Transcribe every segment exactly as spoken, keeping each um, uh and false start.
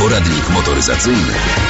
Poradnik motoryzacyjny.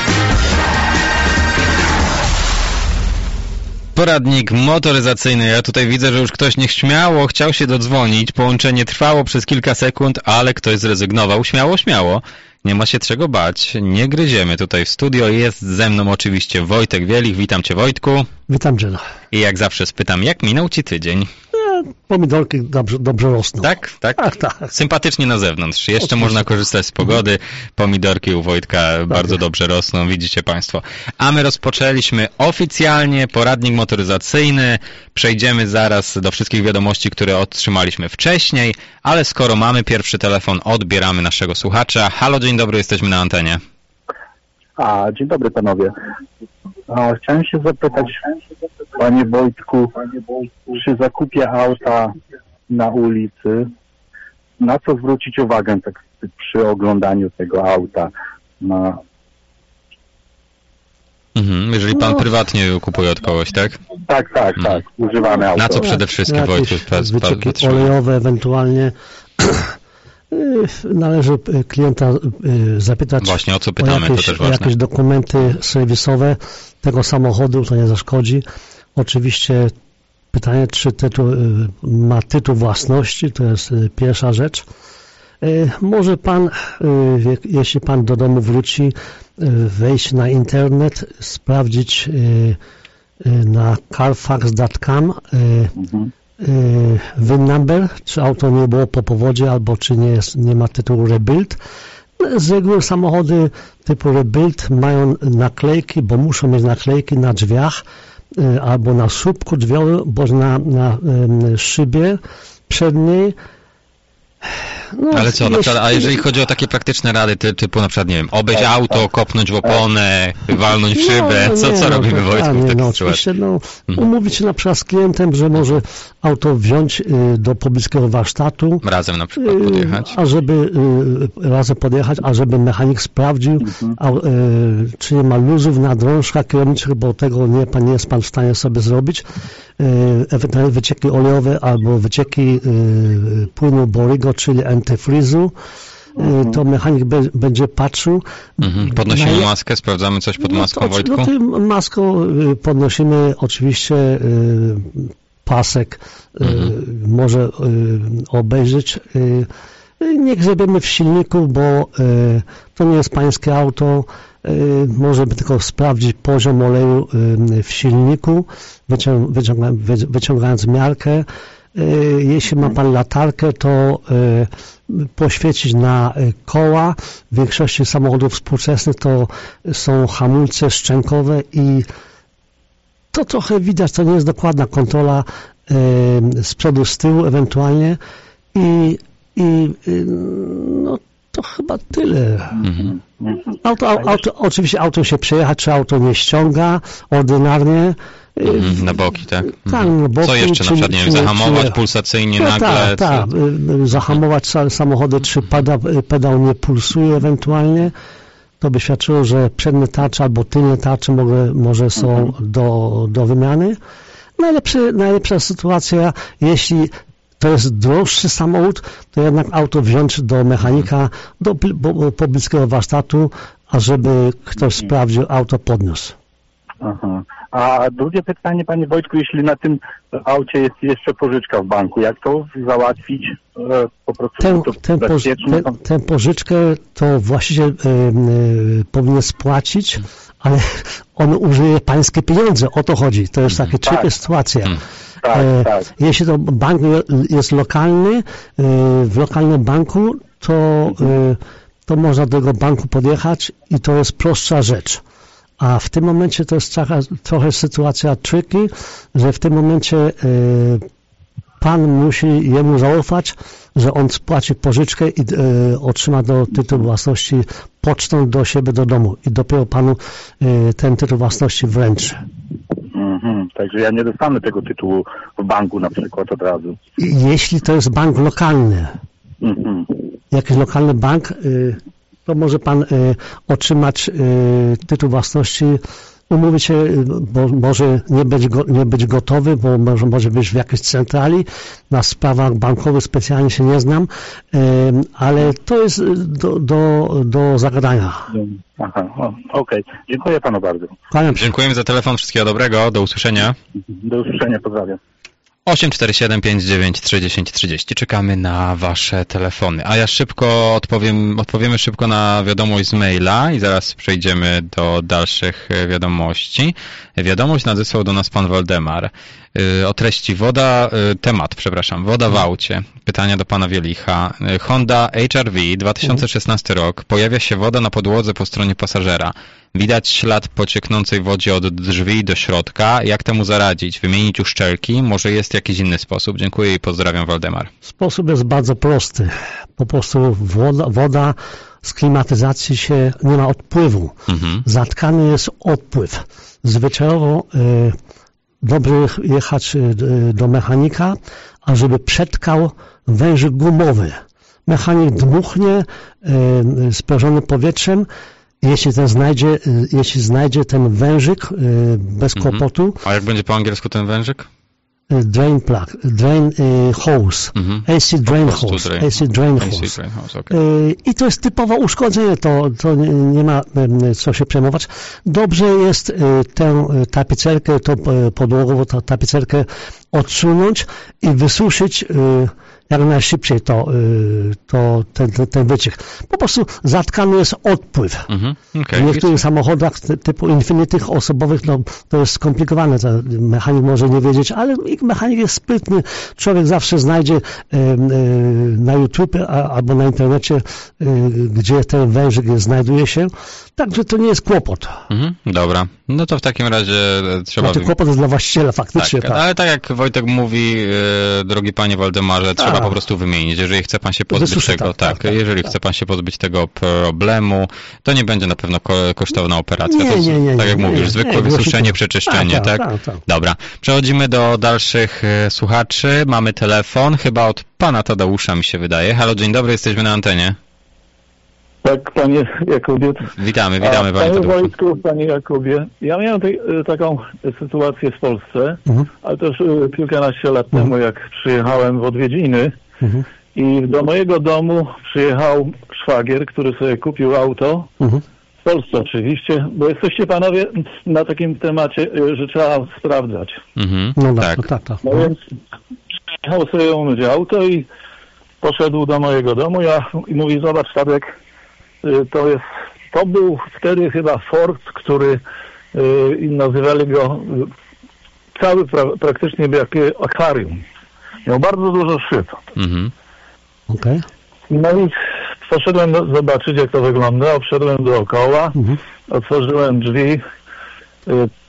Poradnik motoryzacyjny. Ja tutaj widzę, że już ktoś nieśmiało chciał się dodzwonić. Połączenie trwało przez kilka sekund, ale ktoś zrezygnował. Śmiało, śmiało. Nie ma się czego bać. Nie gryziemy tutaj w studio. Jest ze mną oczywiście Wojtek Wielich. Witam Cię, Wojtku. Witam Cię. I jak zawsze spytam, jak minął Ci tydzień? Pomidorki dobrze, dobrze rosną. Tak? Tak? Ach, tak. Sympatycznie na zewnątrz. Jeszcze Oczywiście. można korzystać z pogody. Pomidorki u Wojtka tak. bardzo dobrze rosną, widzicie Państwo. A my rozpoczęliśmy oficjalnie poradnik motoryzacyjny. Przejdziemy zaraz do wszystkich wiadomości, które otrzymaliśmy wcześniej, ale skoro mamy pierwszy telefon, odbieramy naszego słuchacza. Halo, dzień dobry, jesteśmy na antenie. A, dzień dobry panowie. A, chciałem się zapytać, panie Wojtku, przy zakupie auta na ulicy, na co zwrócić uwagę tak przy oglądaniu tego auta? Na... Mhm, jeżeli pan No. prywatnie kupuje od kogoś, tak? Tak, tak, tak, używane auto. Na co przede wszystkim, Jakieś Wojtku, pas- wycieki patrzymy? olejowe ewentualnie. Należy klienta zapytać Właśnie, o co pytamy, o jakieś, to też o ważne. jakieś dokumenty serwisowe tego samochodu, to nie zaszkodzi. Oczywiście pytanie, czy tytuł, ma tytuł własności, to jest pierwsza rzecz. Może pan, jeśli pan do domu wróci, wejść na internet, sprawdzić na carfax kropka com Mhm. V I N number, czy auto nie było po powodzie, albo czy nie, jest, nie ma tytułu rebuild. Z reguły samochody typu rebuild mają naklejki, bo muszą mieć naklejki na drzwiach y, albo na słupku drzwiowym, bądź na, na y, szybie przedniej. No, Ale co, na jeśli- przykład, a jeżeli chodzi o takie praktyczne rady, ty, typu na przykład, nie wiem, obejść auto, kopnąć w oponę, walnąć w szybę, No, co, nie, co no, robimy, to- Wojtku, a, w nie, takiej no, sytuacji? oczywiście, no, Mhm. umówić się na przykład z klientem, że może auto wziąć y, do pobliskiego warsztatu, Razem na przykład podjechać? a żeby y, razem podjechać, a żeby mechanik sprawdził, a, y, czy nie ma luzów na drążkach kierowniczych, bo tego nie, pan, nie jest pan w stanie sobie zrobić. Y, ewentualnie wycieki olejowe albo wycieki y, płynu Borigo, czyli antyfrizu. Y, to mechanik be, będzie patrzył. Mhm. Podnosimy Na- maskę, sprawdzamy coś pod maską, no to, Wojtku? No tym maską y, podnosimy oczywiście y, pasek, y, Mhm. może y, obejrzeć. Y, y, nie grzebiemy w silniku, bo y, to nie jest pańskie auto. Y, możemy tylko sprawdzić poziom oleju y, w silniku, wycią, wyciąga, wy, wyciągając miarkę. Y, Jeśli ma pan latarkę, to y, poświecić na y, koła. W większości samochodów współczesnych to są hamulce szczękowe i to trochę widać, to nie jest dokładna kontrola y, z przodu, z tyłu ewentualnie i, i y, no to chyba tyle. Mhm. Auto, auto, oczywiście auto się przejechać, czy auto nie ściąga ordynarnie. Y, Mhm. Na boki, tak? Tak, Mhm. na boki, Co jeszcze, na czy- przykład, nie wiem, czy- zahamować czy- pulsacyjnie No nagle? tak, tak. co- Y, y, Zahamować sa- samochody, czy pedał, pedał nie pulsuje ewentualnie. To by świadczyło, że przednie tarcze albo tylne tarcze może, może są do, do wymiany. Najlepszy, najlepsza sytuacja, jeśli to jest droższy samochód, to jednak auto wziąć do mechanika, do pl- bo- pobliskiego warsztatu, ażeby ktoś sprawdził, auto podniósł. Aha. A drugie pytanie, panie Wojtku, jeśli na tym aucie jest jeszcze pożyczka w banku, jak to załatwić? E, po prostu Tę, to tę, poż, bezpiecznie? tę, tę pożyczkę to właściciel y, y, powinien spłacić, ale on użyje pańskie pieniądze, o to chodzi. To jest taka trudna sytuacja. Mhm. Tak, E, tak. Jeśli to bank jest lokalny, y, w lokalnym banku, to, y, to można do tego banku podjechać i to jest prostsza rzecz. A w tym momencie to jest trochę, trochę sytuacja tricky, że w tym momencie y, pan musi jemu zaufać, że on spłaci pożyczkę i y, otrzyma do tytułu własności pocztą do siebie do domu i dopiero panu y, ten tytuł własności wręczy. Mhm. Także ja nie dostanę tego tytułu w banku na przykład od razu. I jeśli to jest bank lokalny, Mhm. jakiś lokalny bank, y, to może pan y, otrzymać y, tytuł własności umówić się, bo może nie być, go, nie być gotowy, bo może, może być w jakiejś centrali, na sprawach bankowych specjalnie się nie znam, ale to jest do, do, do zagadania. Aha, okej. Okay. Dziękuję panu bardzo. Kłaniam się. Dziękujemy za telefon, wszystkiego dobrego, do usłyszenia. Do usłyszenia, pozdrawiam. osiem cztery siedem pięć dziewięć trzy zero trzy zero. Czekamy na wasze telefony. A ja szybko odpowiem, odpowiemy szybko na wiadomość z maila i zaraz przejdziemy do dalszych wiadomości. Wiadomość nadesłał do nas pan Waldemar. O treści woda, temat, przepraszam, woda w aucie. Pytania do pana Wielicha. Honda H R V, dwa tysiące szesnasty rok. Pojawia się woda na podłodze po stronie pasażera. Widać ślad po cieknącej wodzie od drzwi do środka. Jak temu zaradzić? Wymienić uszczelki? Może jest jakiś inny sposób? Dziękuję i pozdrawiam, Waldemar. Sposób jest bardzo prosty. Po prostu woda, woda z klimatyzacji się nie ma odpływu. Mhm. Zatkany jest odpływ. Zwyczajowo y, dobrze jechać y, do mechanika, ażeby przetkał wężyk gumowy. Mechanik dmuchnie y, sprażony powietrzem. Jeśli ten znajdzie, jeśli znajdzie ten wężyk y, bez mhm. kłopotu. A jak będzie po angielsku ten wężyk? Drain plug, drain y, hose, mhm. A C drain hose, drain. A C drain hose. A C drain hose okay. y, I to jest typowe uszkodzenie, to, to nie, nie ma y, co się przejmować. Dobrze jest y, tę tapicerkę, tą y, podłogową tą tapicerkę odsunąć i wysuszyć y, jak najszybciej to, to ten, ten, ten wyciek. Po prostu zatkany jest odpływ. Mhm, okay. W niektórych samochodach typu Infinity osobowych no, to jest skomplikowane. To mechanik może nie wiedzieć, ale mechanik jest sprytny. Człowiek zawsze znajdzie na YouTube albo na internecie, gdzie ten wężyk znajduje się. Także to nie jest kłopot. Mhm, dobra. No to w takim razie trzeba... Znaczy kłopot jest dla właściciela faktycznie. Tak, tak. Ale tak jak Wojtek mówi, drogi panie Waldemarze, trzeba po prostu wymienić. Jeżeli chce pan się pozbyć Wysuszy, tego, tak, tak, tak jeżeli tak. chce pan się pozbyć tego problemu, to nie będzie na pewno kosztowna operacja. Nie, to nie, nie, tak jak nie, mówisz, nie, zwykłe nie, wysuszenie, nie, przeczyszczenie, tak? tak? tak, tak? Dobra. Przechodzimy do dalszych słuchaczy. Mamy telefon, chyba od pana Tadeusza mi się wydaje. Halo, dzień dobry, jesteśmy na antenie. Tak, panie Jakubie. Witamy, witamy, A, panie Tadeuszu. Tadeuszu. Wojtku, panie Jakubie. Ja miałem tej, taką sytuację w Polsce, mhm. ale też kilkanaście lat mhm. temu, jak przyjechałem w odwiedziny mhm. i do mojego domu przyjechał szwagier, który sobie kupił auto, mhm. w Polsce oczywiście, bo jesteście panowie na takim temacie, że trzeba sprawdzać. Mhm. No tak. No, tak, tak. No więc przyjechał sobie umyć auto i poszedł do mojego domu ja, i mówi, zobacz Tadek, to jest, to był wtedy chyba Ford, który y, nazywali go y, cały pra, praktycznie jak akwarium. Miał bardzo dużo szyb. Mhm. Okay. No i poszedłem do, zobaczyć, jak to wygląda. Obszedłem dookoła, mhm. otworzyłem drzwi, y,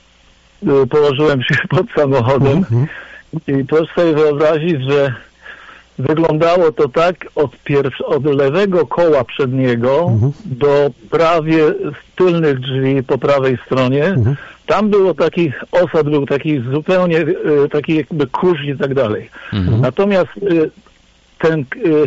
y, położyłem się pod samochodem mhm. i proszę sobie wyobrazić, że wyglądało to tak od, pierw- od lewego koła przedniego mhm. do prawie tylnych drzwi po prawej stronie. Mhm. Tam było taki osad, był taki zupełnie y, taki jakby kurz i tak dalej. Mhm. Natomiast y, ten y,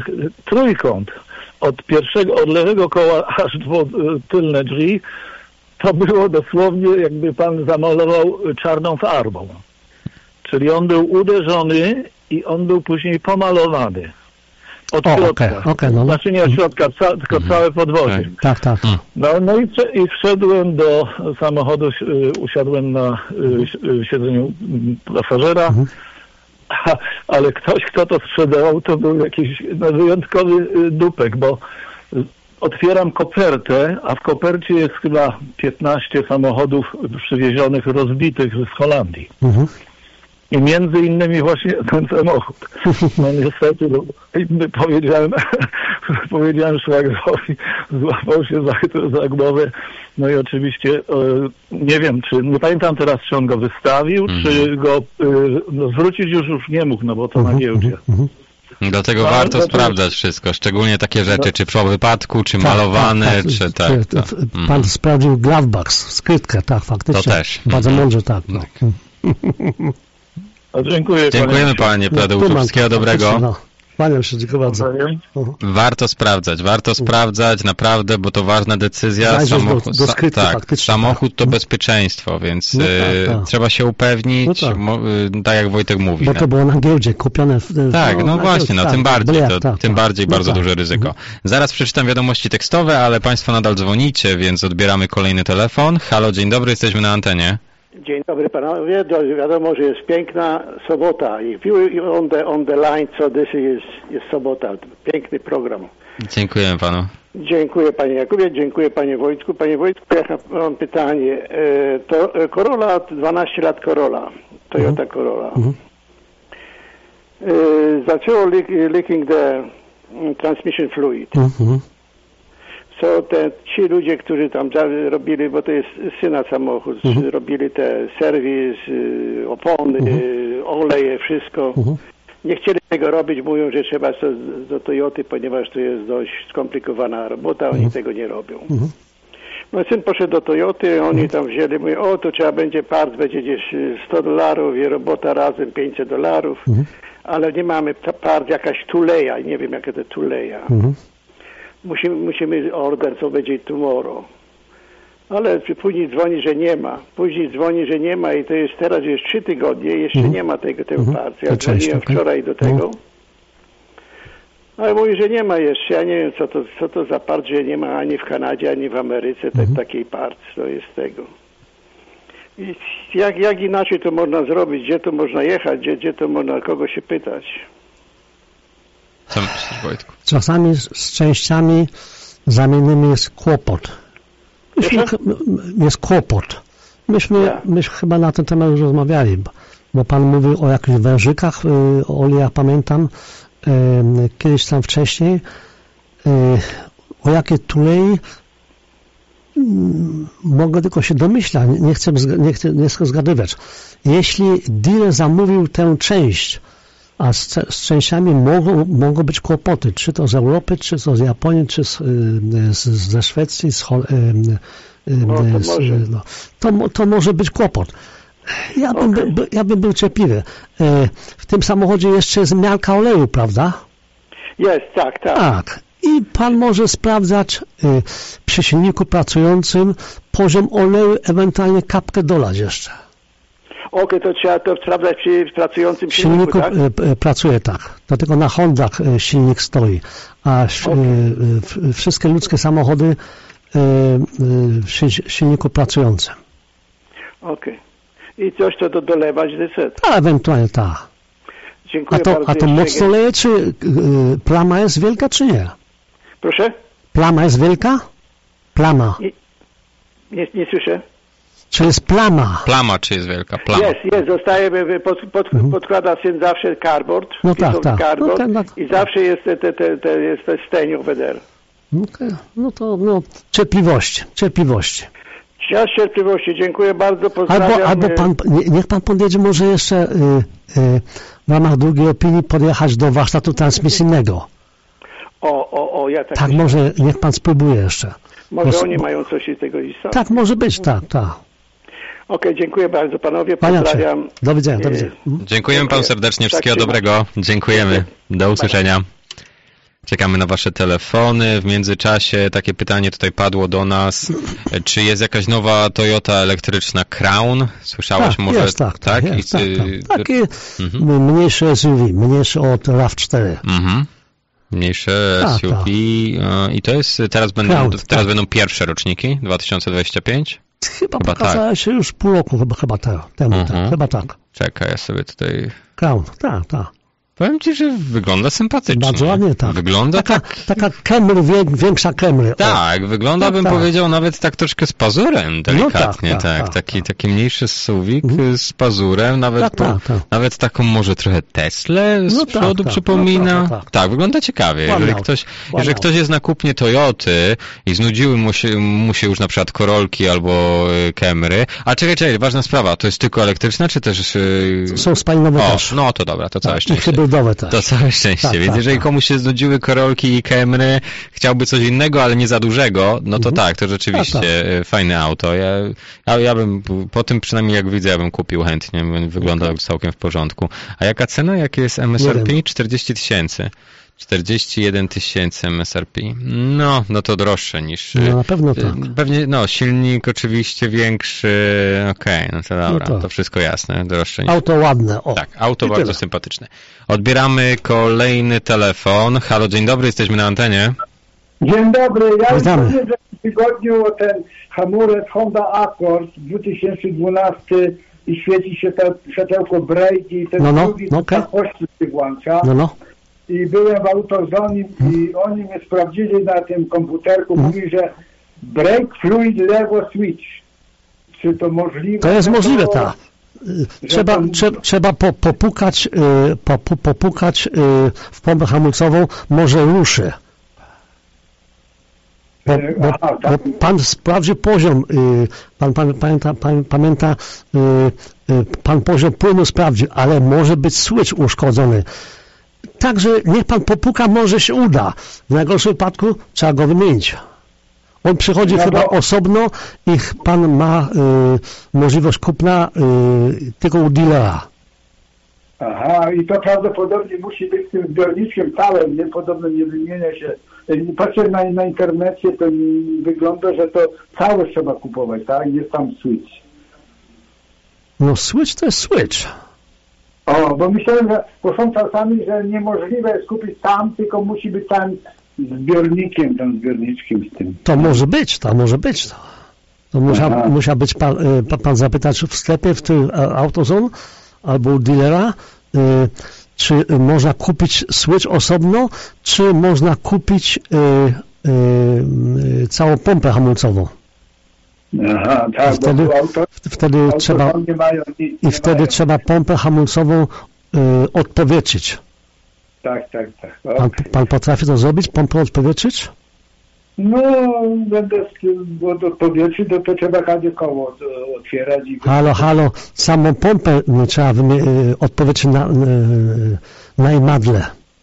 trójkąt od pierwszego, od lewego koła aż do y, tylne drzwi, to było dosłownie jakby pan zamalował czarną farbą. Czyli on był uderzony i on był później pomalowany. Od o, środka. Okay, okay, no. Znaczy nie od środka, ca- tylko mhm. całe podwozie. Tak, tak. No, no i, i wszedłem do samochodu, y, usiadłem na y, siedzeniu pasażera, mhm. A, ale ktoś, kto to sprzedawał, to był jakiś no, wyjątkowy y, dupek, bo y, otwieram kopertę, a w kopercie jest chyba piętnaście samochodów przywiezionych, rozbitych z Holandii. Mhm. I między innymi właśnie ten samochód. No niestety, no, powiedziałem, powiedziałem szwagrowi, złapał się za, za głowę. No i oczywiście e, nie wiem, czy, nie pamiętam teraz, czy on go wystawił, mm. czy go e, no, zwrócić już już nie mógł, no bo to mm-hmm, na giełdzie. Mm-hmm. Dlatego no, warto to sprawdzać to... wszystko, szczególnie takie rzeczy, no. czy po wypadku, czy tak, malowane, tak, tak, czy tak. tak, tak. Pan mm. sprawdził glovebox, skrytkę, tak, faktycznie. To też. Bardzo mm. mądrze, tak. No. A dziękuję. Dziękujemy panie Tadeuszu, wszystkiego dobrego. No. Kłaniam się, dziękuję bardzo. Uh-huh. Warto sprawdzać, warto uh-huh. sprawdzać, naprawdę, bo to ważna decyzja. Samochód, do, do skrytu, sa- tak, samochód to uh-huh. bezpieczeństwo, więc no tak, tak. trzeba się upewnić, no tak. Mo, tak jak Wojtek mówi. Bo to było na giełdzie kupione. W, tak, no, no właśnie, giełdzie, no tak, tym bardziej, to, tak, tym tak, bardziej no bardzo tak. duże ryzyko. Uh-huh. Zaraz przeczytam wiadomości tekstowe, ale Państwo nadal dzwonicie, więc odbieramy kolejny telefon. Halo, dzień dobry, jesteśmy na antenie. Dzień dobry panowie, wiadomo, że jest piękna sobota. If you on the, on the line, so this is, jest sobota. Piękny program. Dziękuję panu. Dziękuję panie Jakubie, dziękuję panie Wojtku. Panie Wojtku, ja mam pytanie. To Corolla, dwanaście lat Corolla, Toyota uh-huh. Corolla. Uh-huh. Zaczęło leak, leaking the transmission fluid. Uh-huh. So te, ci ludzie, którzy tam robili, bo to jest syna samochód, uh-huh. robili te serwis, opony, uh-huh. oleje, wszystko. Uh-huh. Nie chcieli tego robić, mówią, że trzeba do, do Toyoty, ponieważ to jest dość skomplikowana robota, oni uh-huh. tego nie robią. Uh-huh. No syn poszedł do Toyoty, oni uh-huh. tam wzięli, mówią, o to trzeba będzie part, będzie gdzieś sto dolarów i robota razem pięćset dolarów, uh-huh. ale nie mamy part, jakaś tuleja, nie wiem jaka to tuleja. Uh-huh. Musimy, musimy order, co będzie tomorrow. Ale później dzwoni, że nie ma. Później dzwoni, że nie ma i to jest teraz już trzy tygodnie i jeszcze mm. nie ma tego, tego mm. partii. Ja dzwoniłem wczoraj do tego. Mm. Ale mówi, że nie ma jeszcze. Ja nie wiem, co to, co to za part, że nie ma ani w Kanadzie, ani w Ameryce mm. takiej part. To jest tego. I jak, jak inaczej to można zrobić? Gdzie to można jechać? Gdzie, gdzie to można kogo się pytać? Co myślisz, Wojtku? Czasami z częściami zamiennymi jest kłopot. Myśmy, jest kłopot. Myśmy, ja. myśmy chyba na ten temat już rozmawiali, bo, bo pan mówił o jakichś wężykach, y, o olejach, pamiętam, y, kiedyś tam wcześniej, y, o jakie tulei y, mogę tylko się domyślać, nie chcę, nie chcę, nie chcę zgadywać. Jeśli dealer zamówił tę część, a z, z częściami mogą, mogą być kłopoty, czy to z Europy, czy to z Japonii, czy z, z, ze Szwecji, z, no, to, z, może. No, to, to może być kłopot. Ja bym, okay. by, ja bym był cierpliwy. W tym samochodzie jeszcze jest miarka oleju, prawda? Jest, tak, tak. Tak. I pan może sprawdzać przy silniku pracującym poziom oleju, ewentualnie kapkę dolać jeszcze. Okej, okay, to trzeba to sprawdzać przy pracującym silniku, silniku tak? Pracuje tak. Dlatego na Hondach silnik stoi. A okay. wszystkie ludzkie samochody w silniku pracującym. Okej. Okay. I coś to do, dolewać deset? A ewentualnie tak. Dziękuję a to, bardzo. A to mocno leje, czy y, plama jest wielka, czy nie? Proszę? Plama jest wielka? Plama. Nie, nie, nie słyszę. Czy jest plama? Plama, czy jest wielka? Plama. Jest, jest. Zostaje, pod, pod, mhm. podkłada syn zawsze cardboard. No tak, tak. Cardboard, no, ten, tak. I zawsze jest te, te, te, te, jest te stain over there. Okay. No to no, cierpliwości, cierpliwości. Czas cierpliwości, dziękuję bardzo, pozdrawiam. Albo, albo pan, niech pan podjedzie może jeszcze y, y, w ramach drugiej opinii podjechać do warsztatu transmisyjnego. O, o, o, ja tak. Tak, może niech pan spróbuje jeszcze. Może bo, oni mają coś z tego istotnego. Tak, może być, tak, tak. Okej, okay, dziękuję bardzo panowie, pozdrawiam. Do widzenia, do widzenia. Dziękujemy panu serdecznie, wszystkiego tak dobrego. Dziękujemy, do usłyszenia. Czekamy na wasze telefony. W międzyczasie takie pytanie tutaj padło do nas. Czy jest jakaś nowa Toyota elektryczna Crown? Słyszałaś tak, może? Jest, tak, tak, tak? Jest, I, tak, tak. Taki mhm. mniejszy S U V, mniejszy od RAV cztery. Mhm. Mniejsze S U V. Tak. I to jest, teraz będą, Crown, teraz tak. będą pierwsze roczniki, dwa tysiące dwudziesty piąty? Chyba, chyba pokazała tak. się już pół roku, chyba, chyba te, temu, uh-huh. tak, chyba tak. Czekaj, ja sobie tutaj... Crown, tak, tak. Powiem ci, że wygląda sympatycznie. Bardzo ładnie, tak. Wygląda taka, tak... Taka Camry, większa Camry. Tak, o. wygląda tak, bym tak. powiedział nawet tak troszkę z pazurem, delikatnie, no tak, tak, tak, tak. Taki, tak. taki mniejszy suwik mhm. z pazurem, nawet, tak, po, tak, tak. nawet taką może trochę Teslę z no przodu tak, przypomina. No tak, tak, tak. tak, wygląda ciekawie. Wow, jeżeli ktoś, wow. jeżeli ktoś jest na kupnie Toyoty i znudziły mu się, mu się już na przykład Corolki albo Camry, a czekaj, czekaj, ważna sprawa, to jest tylko elektryczna, czy też... Są spalinowe o, też. no to dobra, to całe tak, szczęście. hybrydowe też. To całe szczęście, tak, więc tak, jeżeli tak. komuś się znudziły Corolki i Camry, chciałby coś innego, ale nie za dużego, no to mhm. tak, to rzeczywiście tak, tak. fajne auto. Ja, ja, ja bym, po tym przynajmniej jak widzę, ja bym kupił chętnie, wygląda okay. całkiem w porządku. A jaka cena? Jakie jest M S R P? czterdzieści tysięcy. czterdzieści jeden tysięcy M S R P. No, no to droższe niż... No na pewno tak. Pewnie, no, silnik oczywiście większy, okej, okay, no to dobra, no to. to wszystko jasne, droższe niż... Auto ładne, o. Tak, auto I bardzo tyle. sympatyczne. Odbieramy kolejny telefon. Halo, dzień dobry, jesteśmy na antenie. Dzień dobry, ja już Witamy. powiem, że w tygodniu ten hamulec Honda Accord dwa tysiące dwunasty i świeci się to światełko break i ten no, no, drugi no, okay. się włącza. No, no. I byłem w AutoZone i oni mnie sprawdzili na tym komputerku, Hmm. mówi, że break fluid lewo switch. Czy to możliwe? To jest no możliwe, to, tak. Trzeba, to... trze, trzeba po, popukać, y, po, popukać y, w pompę hamulcową, może ruszy. Bo, bo, Aha, tak. bo pan sprawdzi poziom, y, pan, pan pamięta, pan, pamięta y, y, pan poziom płynu sprawdzi, ale może być switch uszkodzony. Także niech pan popuka, może się uda. W najgorszym wypadku trzeba go wymienić. On przychodzi no chyba bo... osobno i pan ma y, możliwość kupna y, tylko u dealera. Aha, i to prawdopodobnie musi być z tym zbiorniczkiem całym, nie? Podobno nie wymienia się. Patrzę na, na internecie, to wygląda, że to całe trzeba kupować, tak? Jest tam switch. No switch to jest switch. O, bo myślałem, że bo są czasami, że niemożliwe jest kupić tam, tylko musi być tam zbiornikiem, tam zbiorniczkiem z tym. To może być, to może być. To, to musiał, musiał być pan, pan, pan zapytać w sklepie, w tym AutoZone albo u dealera, y, czy można kupić switch osobno, czy można kupić y, y, y, całą pompę hamulcową. Aha, tak, I wtedy, bo auto, wtedy auto trzeba nie mają, nie, nie i wtedy mają. trzeba pompę hamulcową y, odpowietrzyć. Tak, tak, tak. Pan, Okay. pan potrafi to zrobić? Pompę odpowietrzyć? No, będę z tym odpowietrzyć, to, to trzeba każde koło otwierać. I... Halo, halo, samą pompę trzeba wymi- odpowietrzyć na, na imadle.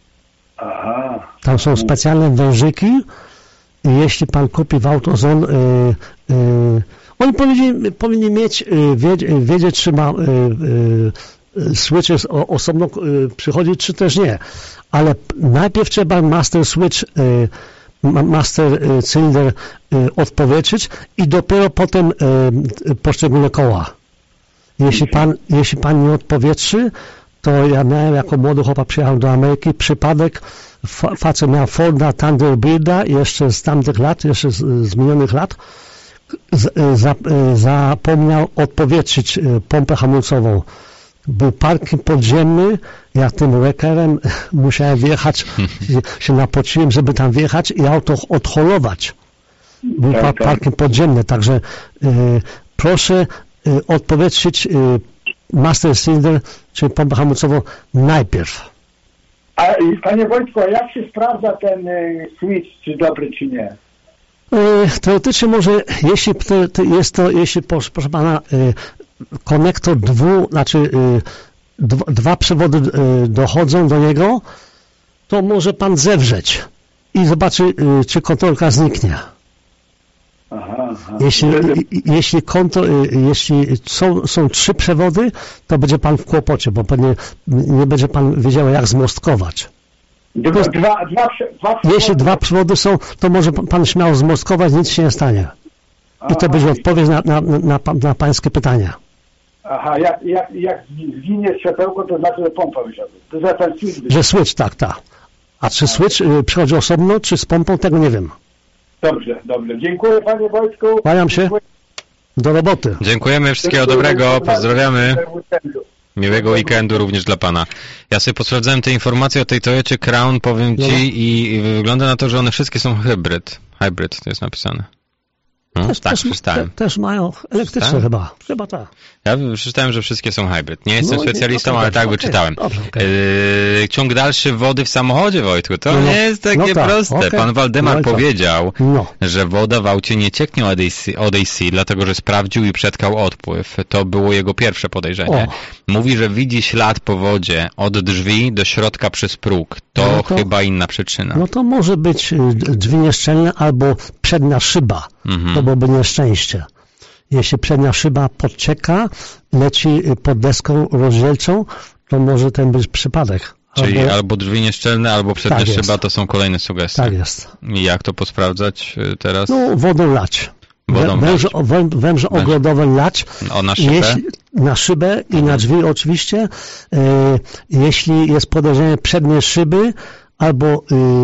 Aha. Tam są specjalne wężyki i jeśli pan kupi w AutoZone, y, y, oni powinni, powinni mieć, y, wiedzieć, wiedzieć, czy ma y, y, switch jest o, osobno y, przychodzi, czy też nie. Ale najpierw trzeba master switch, y, master cylinder odpowietrzyć i dopiero potem y, poszczególne koła. Jeśli pan, jeśli pan nie odpowietrzy, to ja miałem jako młody chłopak, przyjechał do Ameryki, przypadek, fa- facet miał Forda Thunderbirda jeszcze z tamtych lat, jeszcze z, z minionych lat, z, za, zapomniał odpowietrzyć pompę hamulcową. Był parking podziemny, ja tym wreckerem musiałem wjechać, się napociłem, żeby tam wjechać i auto odholować. Był pa- parking podziemny, także y, proszę y, odpowietrzyć y, master cylinder, czyli pompę hamulcową najpierw. A panie Wojtku, a jak się sprawdza ten y, switch, czy dobry, czy nie? Y, teoretycznie może, jeśli to, to jest to, jeśli proszę, proszę pana, y, konektor dwu, znaczy y, dwa, dwa przewody y, dochodzą do niego, to może pan zewrzeć i zobaczy, y, czy kontrolka zniknie. Aha, aha. Jeśli, jeśli, konto, jeśli są, są trzy przewody, to będzie pan w kłopocie, bo pewnie nie będzie pan wiedział, jak zmostkować. Dwa, dwa, dwa, dwa przewody. Jeśli dwa przewody są, to może pan śmiało zmostkować, nic się nie stanie. I to będzie odpowiedź na, na, na, na pańskie pytania. Aha, jak, jak, jak zginie światełko, to znaczy, że pompa wysiadła. To za ten switch. Że switch, tak, tak. A czy switch y, przychodzi osobno, czy z pompą, tego nie wiem. Dobrze, dobrze. Dziękuję panie Wojtku. Kłaniam się. Do roboty. Dziękujemy, wszystkiego dobrego, pozdrawiamy. Miłego weekendu również dla pana. Ja sobie posprawdzałem te informacje o tej Toyocie Crown, powiem ci, i, i wygląda na to, że one wszystkie są hybryd. Hybrid to jest napisane. No, też, tak, też, przeczytałem. Te, też mają elektryczne tak? chyba. Chyba tak. Ja przeczytałem, że wszystkie są hybrid. Nie jestem No, specjalistą, okay, ale tak okay, wyczytałem. Dobrze, okay. Yy, ciąg dalszy wody w samochodzie, Wojtku. To no, nie jest takie no tak, proste. okay. Pan Waldemar no powiedział, no. że woda w aucie nie cieknie od A C, od A C, dlatego że sprawdził i przetkał odpływ. To było jego pierwsze podejrzenie. O. Mówi, że widzi ślad po wodzie od drzwi do środka przez próg. To, no to chyba inna przyczyna. No to może być drzwi nieszczelne albo przednia szyba. Mhm. To byłoby nieszczęście. Jeśli przednia szyba podcieka, leci pod deską rozdzielczą, to może ten być przypadek. Czyli albo, albo drzwi nieszczelne, albo przednia tak szyba, jest. To są kolejne sugestie. Tak jest. I jak to posprawdzać teraz? No, wodą lać. Wodą węże, lać. Wę, węże ogrodowe lać. O, na szybę? Jeśli, na szybę i na drzwi oczywiście. E, jeśli jest podejrzenie przedniej szyby, albo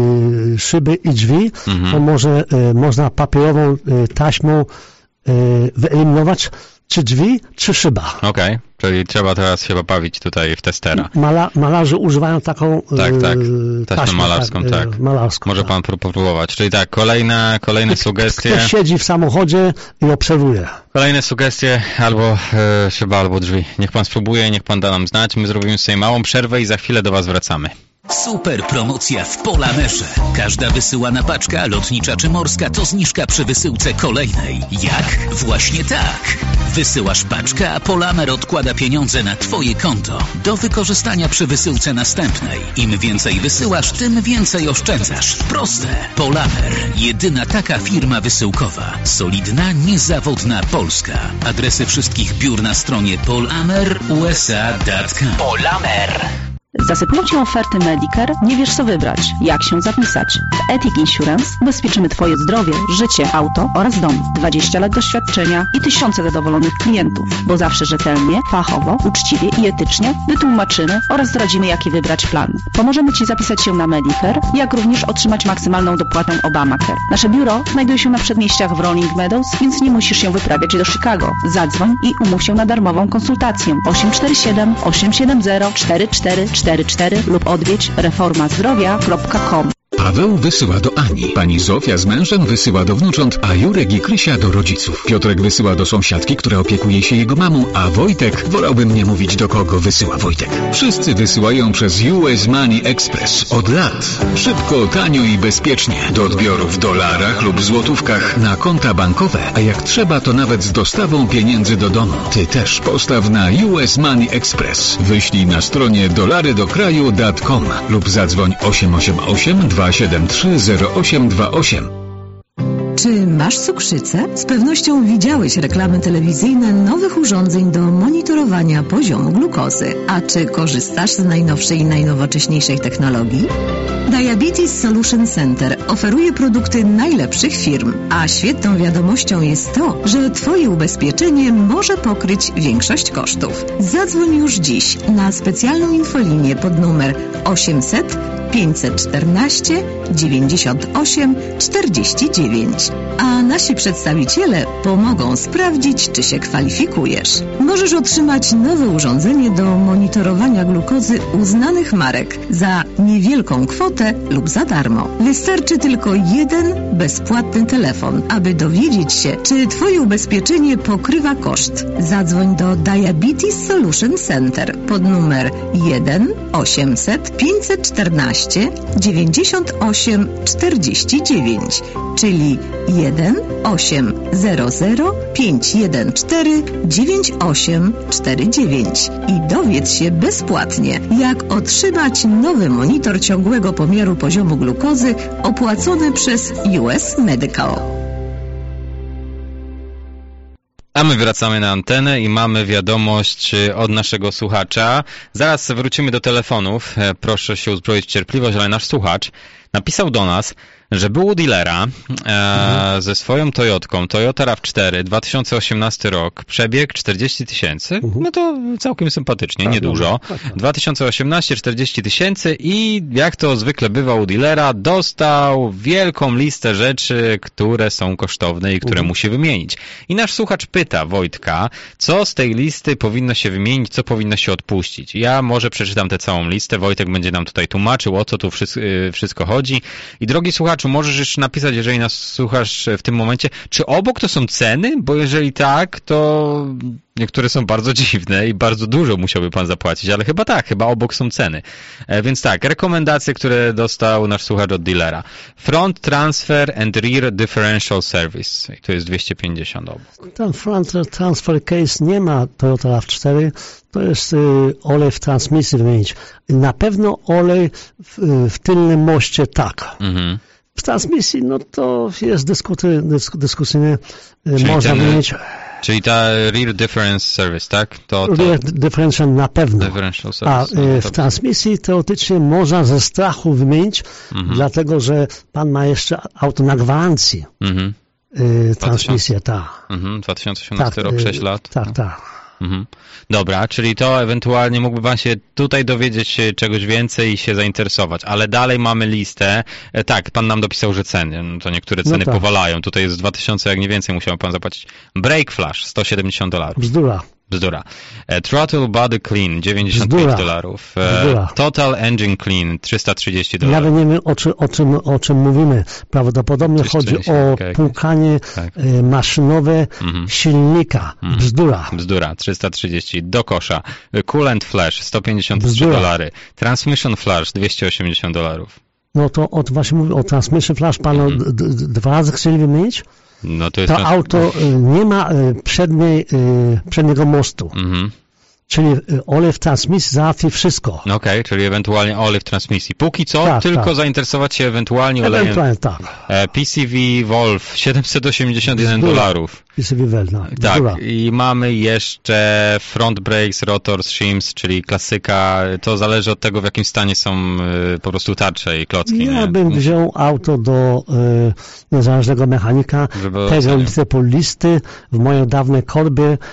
y, szyby i drzwi, mhm. to może y, można papierową y, taśmą y, wyeliminować czy drzwi, czy szyba. Okej, okay. Czyli trzeba teraz się bawić tutaj w testera. Mala, malarze używają taką tak, tak. Taśmę taśmę malarską, tak. tak. Malarską, może tak. pan próbować. Czyli tak, kolejne, kolejne sugestie. Ktoś siedzi w samochodzie i obserwuje. Kolejne sugestie, albo e, szyba, albo drzwi. Niech pan spróbuje, niech pan da nam znać. My zrobimy sobie małą przerwę i za chwilę do was wracamy. Super promocja w Polamerze. Każda wysyłana paczka, lotnicza czy morska, to zniżka przy wysyłce kolejnej. Jak? Właśnie tak. Wysyłasz paczkę, a Polamer odkłada pieniądze na twoje konto do wykorzystania przy wysyłce następnej. Im więcej wysyłasz, tym więcej oszczędzasz. Proste. Polamer. Jedyna taka firma wysyłkowa. Solidna, niezawodna Polska. Adresy wszystkich biur na stronie polamer u s a kropka com. Polamer. Zasypują Cię oferty Medicare? Nie wiesz co wybrać? Jak się zapisać? W Ethic Insurance ubezpieczymy Twoje zdrowie, życie, auto oraz dom. dwadzieścia lat doświadczenia i tysiące zadowolonych klientów. Bo zawsze rzetelnie, fachowo, uczciwie i etycznie wytłumaczymy oraz zdradzimy jaki wybrać plan. Pomożemy Ci zapisać się na Medicare, jak również otrzymać maksymalną dopłatę Obamacare. Nasze biuro znajduje się na przedmieściach w Rolling Meadows, więc nie musisz się wyprawiać do Chicago. Zadzwoń i umów się na darmową konsultację. osiem cztery siedem, osiem siedem zero, cztery cztery cztery cztery lub odwiedź reforma zdrowia kropka com. Paweł wysyła do Ani, pani Zofia z mężem wysyła do wnucząt, a Jurek i Krysia do rodziców. Piotrek wysyła do sąsiadki, która opiekuje się jego mamą, a Wojtek, wolałbym nie mówić do kogo wysyła Wojtek. Wszyscy wysyłają przez U S Money Express od lat. Szybko, tanio i bezpiecznie. Do odbioru w dolarach lub złotówkach na konta bankowe, a jak trzeba to nawet z dostawą pieniędzy do domu. Ty też postaw na U S Money Express. Wyślij na stronie dolary do kraju kropka com lub zadzwoń osiem osiem osiem dwa siedem trzy zero osiem dwa osiem. Czy masz cukrzycę? Z pewnością widziałeś reklamy telewizyjne nowych urządzeń do monitorowania poziomu glukozy. A czy korzystasz z najnowszej i najnowocześniejszej technologii? Diabetes Solution Center oferuje produkty najlepszych firm, a świetną wiadomością jest to, że Twoje ubezpieczenie może pokryć większość kosztów. Zadzwoń już dziś na specjalną infolinię pod numer osiemset pięćset czternaście dziewięćdziesiąt osiem czterdzieści dziewięć, a nasi przedstawiciele pomogą sprawdzić, czy się kwalifikujesz. Możesz otrzymać nowe urządzenie do monitorowania glukozy uznanych marek za niewielką kwotę lub za darmo. Wystarczy tylko jeden bezpłatny telefon, aby dowiedzieć się, czy Twoje ubezpieczenie pokrywa koszt. Zadzwoń do Diabetes Solution Center pod numer jeden osiemset pięćset czternaście dziewięćdziesiąt osiem czterdzieści dziewięć, czyli jeden osiemset pięć jeden cztery dziewięć osiem cztery dziewięć i dowiedz się bezpłatnie, jak otrzymać nowy monitor ciągłego pomiaru poziomu glukozy opłacony przez U S Medical. A my wracamy na antenę i mamy wiadomość od naszego słuchacza. Zaraz wrócimy do telefonów. Proszę się uzbroić w cierpliwość, ale nasz słuchacz napisał do nas, że był u dealera e, mhm. ze swoją Toyotką, Toyota RAV cztery, dwa tysiące osiemnasty rok, przebieg czterdzieści tysięcy, mhm. no to całkiem sympatycznie, tak, niedużo. Tak, tak. dwa tysiące osiemnasty, czterdzieści tysięcy i jak to zwykle bywa u dealera, dostał wielką listę rzeczy, które są kosztowne i które mhm. musi wymienić. I nasz słuchacz pyta Wojtka, co z tej listy powinno się wymienić, co powinno się odpuścić. Ja może przeczytam tę całą listę, Wojtek będzie nam tutaj tłumaczył, o co tu wszystko chodzi. I drogi słuchacz, słuchaczu, możesz jeszcze napisać, jeżeli nas słuchasz w tym momencie, czy obok to są ceny? Bo jeżeli tak, to niektóre są bardzo dziwne i bardzo dużo musiałby pan zapłacić, ale chyba tak, chyba obok są ceny. E, więc tak, rekomendacje, które dostał nasz słuchacz od dealera. Front Transfer and Rear Differential Service. I to jest dwieście pięćdziesiąt obok. Ten Front Transfer Case nie ma Toyota RAV cztery, to jest y, olej w transmisji wymienić. Na pewno olej w, w tylnym moście tak. Mhm. W transmisji, no to jest dyskuty, dysk, dyskusyjny, y, można wymienić. Czyli ta Rear Difference Service, tak? To, to... Rear Differential na pewno. Differential Service. A y, w transmisji teoretycznie można ze strachu wymienić, mhm. dlatego że pan ma jeszcze auto na gwarancji. Mhm. Y, transmisję, tak. Mhm. dwa tysiące osiemnasty tak, rok, sześć lat. Tak, no. tak. Mhm. Dobra, czyli to ewentualnie mógłby pan się tutaj dowiedzieć czegoś więcej i się zainteresować, ale dalej mamy listę. E, tak, pan nam dopisał, że ceny, no to niektóre ceny no tak. powalają. Tutaj jest dwa tysiące, jak nie więcej musiał pan zapłacić. Brake Flash, sto siedemdziesiąt dolarów. Bzdura. Bzdura. E, Throttle Body Clean, dziewięćdziesiąt pięć dolarów. E, Total Engine Clean, trzysta trzydzieści dolarów. Nawet nie wiem, o, czy, o, czym, o czym mówimy. Prawdopodobnie chodzi o okay, płukanie tak. e, maszynowe mhm. silnika. Mhm. Bzdura. Bzdura, trzysta trzydzieści. Do kosza. Coolant Flash, sto pięćdziesiąt trzy dolary. Transmission Flash, dwieście osiemdziesiąt dolarów. No to o, właśnie mówię o Transmission Flash panu mhm. d- d- dwa razy chcieli wymienić? No to jest to trans... auto nie ma przedniej, przedniego mostu. Mhm. Czyli olej w transmisji załatwi wszystko. Okej, okay, czyli ewentualnie olej w transmisji. Póki co, tak, tylko tak. zainteresować się ewentualnie olejem. Ewentualnie, tak. P C V Wolf, siedemset osiemdziesiąt jeden dolarów. P C V Wolf, no. Tak, Zdura. I mamy jeszcze front brakes, rotors, shims, czyli klasyka. To zależy od tego, w jakim stanie są y, po prostu tarcze i klocki. Ja nie? bym wziął auto do y, niezależnego mechanika, tego listy po listy. W mojej dawnej korbie y,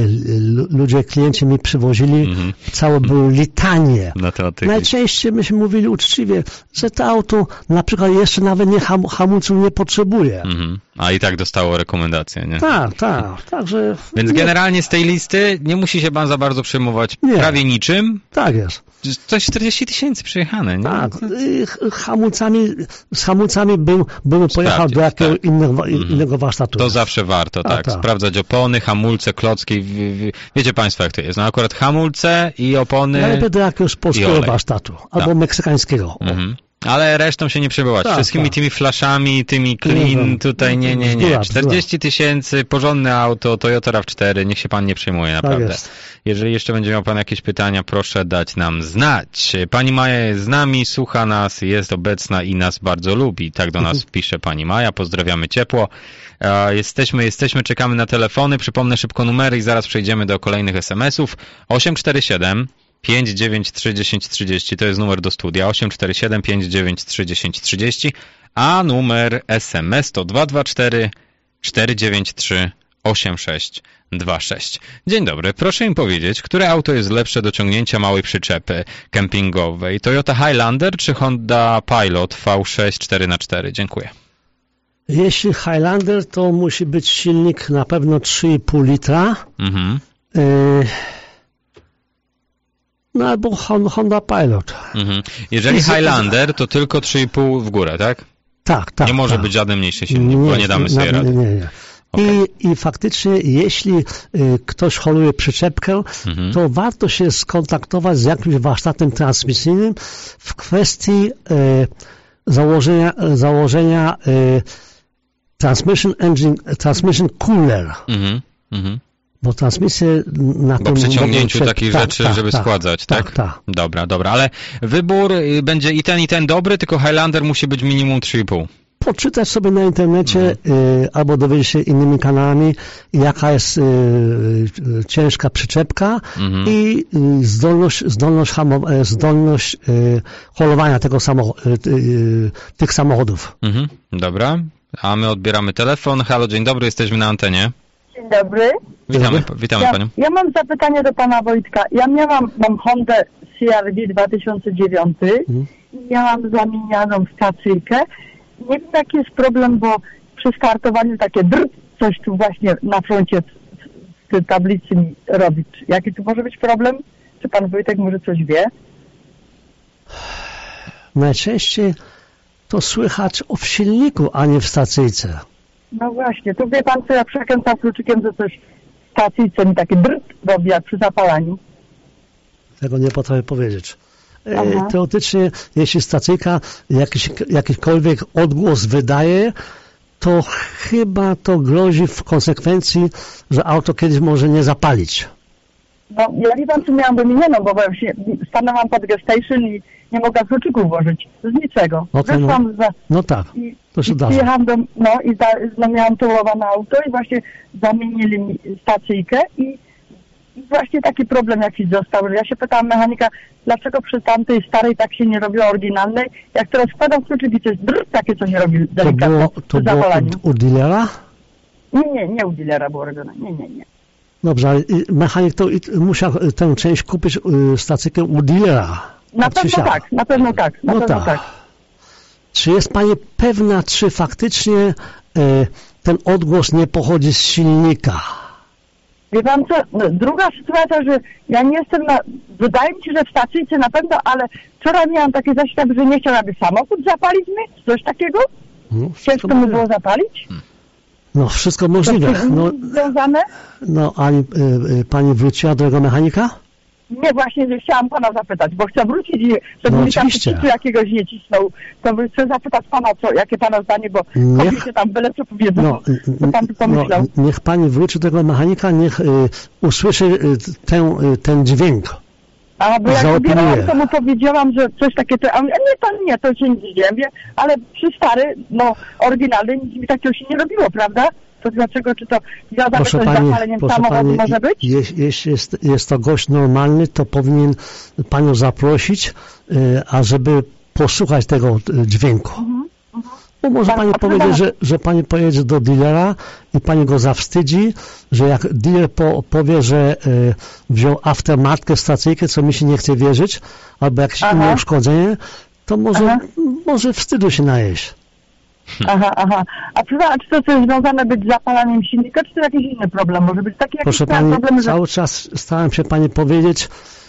l, ludzie, klienci mi przywozili, mm-hmm. całe były litanie. No to ty... Najczęściej myśmy mówili uczciwie, że to auto na przykład jeszcze nawet nie ham, hamulców nie potrzebuje. Mm-hmm. A i tak dostało rekomendację, nie? Tak, tak. Także Więc nie... generalnie z tej listy nie musi się pan za bardzo przejmować nie. prawie niczym. Tak jest. Coś czterdzieści tysięcy przejechane, nie? Tak. Hamulcami, z hamulcami był, bym pojechał do jakiegoś tak. innego, innego warsztatu. To zawsze warto, tak. tak. tak. Sprawdzać opony, hamulce, klocki. Wiecie państwo, jak to jest. No akurat hamulce i opony. Najlepiej do jakiegoś polskiego warsztatu. Albo tak. meksykańskiego. Mhm. Ale resztą się nie przejmować. Tak, Wszystkimi tak. tymi flashami, tymi clean, nie, tutaj nie, nie, nie. czterdzieści tysięcy, porządne auto, Toyota RAV cztery, niech się pan nie przejmuje, naprawdę. Tak Jeżeli jeszcze będzie miał pan jakieś pytania, proszę dać nam znać. Pani Maja jest z nami, słucha nas, jest obecna i nas bardzo lubi. Tak do nas pisze pani Maja, pozdrawiamy ciepło. Jesteśmy, jesteśmy, czekamy na telefony. Przypomnę szybko numery i zaraz przejdziemy do kolejnych es em esów. osiem cztery siedem pięć dziewięć trzy dziesięć trzydzieści to jest numer do studia, osiem cztery siedem pięć dziewięć trzy dziesięć trzydzieści, a numer es em es to dwa dwa cztery cztery dziewięć trzy osiem sześć dwa sześć. Dzień dobry, proszę mi powiedzieć, które auto jest lepsze do ciągnięcia małej przyczepy kempingowej? Toyota Highlander czy Honda Pilot V sześć cztery na cztery? Dziękuję. Jeśli Highlander, to musi być silnik na pewno trzy i pół litra. Mhm. Y- No albo Honda Pilot. Mhm. Jeżeli Highlander, to tylko trzy i pół w górę, tak? Tak, tak. Nie może tak. być żaden mniejszy silnik, nie, bo nie damy sobie nie, rady. Nie, nie. Okay. I, I faktycznie, jeśli y, ktoś holuje przyczepkę, mhm. to warto się skontaktować z jakimś warsztatem transmisyjnym w kwestii y, założenia, założenia y, transmission engine, transmission cooler. Mhm. Mhm. Bo transmisję na Bo tym... przy ciągnięciu takich tak, rzeczy, tak, żeby tak, składać, tak? Tak, tak. Dobra, dobra, ale wybór będzie i ten, i ten dobry, tylko Highlander musi być minimum trzy i pół. Poczytać sobie na internecie mhm. y, albo dowiedzieć się innymi kanałami, jaka jest y, y, ciężka przyczepka mhm. i y, zdolność, zdolność, hamo, zdolność y, holowania tego samoch- y, y, tych samochodów. Mhm. Dobra, a my odbieramy telefon. Halo, dzień dobry, jesteśmy na antenie. Dzień dobry. Witamy, witamy ja, panią. Ja mam zapytanie do pana Wojtka. Ja miałam, mam Hondę C R V dwa tysiące dziewięć mhm. i miałam zamienianą stacyjkę. Nie wiem, jaki jest problem, bo przy startowaniu takie drp, coś tu właśnie na froncie w tej tablicy mi robi. Jaki tu może być problem? Czy pan Wojtek może coś wie? Najczęściej to słychać w silniku, a nie w stacyjce. No właśnie, tu wie pan, co ja przekręcam kluczykiem, że coś w stacyjce mi taki brrt robi jak przy zapalaniu. Tego nie potrafię powiedzieć. E, teoretycznie, jeśli stacyjka jakiś, jakikolwiek odgłos wydaje, to chyba to grozi w konsekwencji, że auto kiedyś może nie zapalić. No, ja wie pan, co miałam wymienioną, bo właśnie stanęłam pod gas station i nie mogłam kluczyków włożyć. Z niczego. Okay, no. Za, no tak, i, to się da. Przyjechałam do, no i za, no, miałam tołowane auto i właśnie zamienili mi stacyjkę i, i właśnie taki problem jakiś został, że ja się pytałam mechanika, dlaczego przy tamtej starej tak się nie robiło oryginalnej, jak teraz wkładam kluczyk i coś brr, takie coś robi delikatnie. To było, to było u, u dealera? Nie, nie, nie u dealera było robione, nie, nie, nie. Dobrze, ale mechanik to musiał tę część kupić stacyjkę u dealera. Na pewno tak, na pewno tak, na no pewno tak. tak. Czy jest pani pewna, czy faktycznie e, ten odgłos nie pochodzi z silnika? Wie pan co, no, druga sytuacja, że ja nie jestem na, wydaje mi się, że w stacyjce na pewno, ale wczoraj miałam takie zaświat, że nie chciałam, aby samochód zapalić mi, coś takiego? No, ciężko mu było zapalić? No, wszystko możliwe. No, związane? No, a y, y, pani wróciła do tego mechanika? Nie, właśnie że chciałam pana zapytać, bo chcę wrócić i żeby no, mi tam przycisku jakiegoś nie cisnął, to chcę zapytać pana, co, jakie pana zdanie, bo niech, kobiety tam byle co powiedzą, no, co pan tu pomyślał. No, niech pani wróci do tego mechanika, niech y, usłyszy y, ten, y, ten dźwięk. A bo jak wybierałam, to mu powiedziałam, że coś takie, to, a nie pan nie, to się nic nie wie, ale przy stary, no oryginalny nic mi takiego się nie robiło, prawda? To dlaczego, czy to związane z zapaleniem samochodu pani, może być? Jeśli jest, jest, jest to gość normalny, to powinien panią zaprosić, y, ażeby posłuchać tego dźwięku. Mhm, mhm. Bo może pan, pani powiedzieć, że, że pani pojedzie do dealera i pani go zawstydzi, że jak dealer po, powie, że y, wziął aftermarket stacyjkę, co mi się nie chce wierzyć, albo jakieś aha. inne uszkodzenie, to może, może wstydu się najeść. Aha, aha. A czy, czy to coś związane być z zapalaniem silnika, czy to jakiś inny problem? Może być taki jakiś Proszę pani, problem, że... cały czas starałem się pani powiedzieć,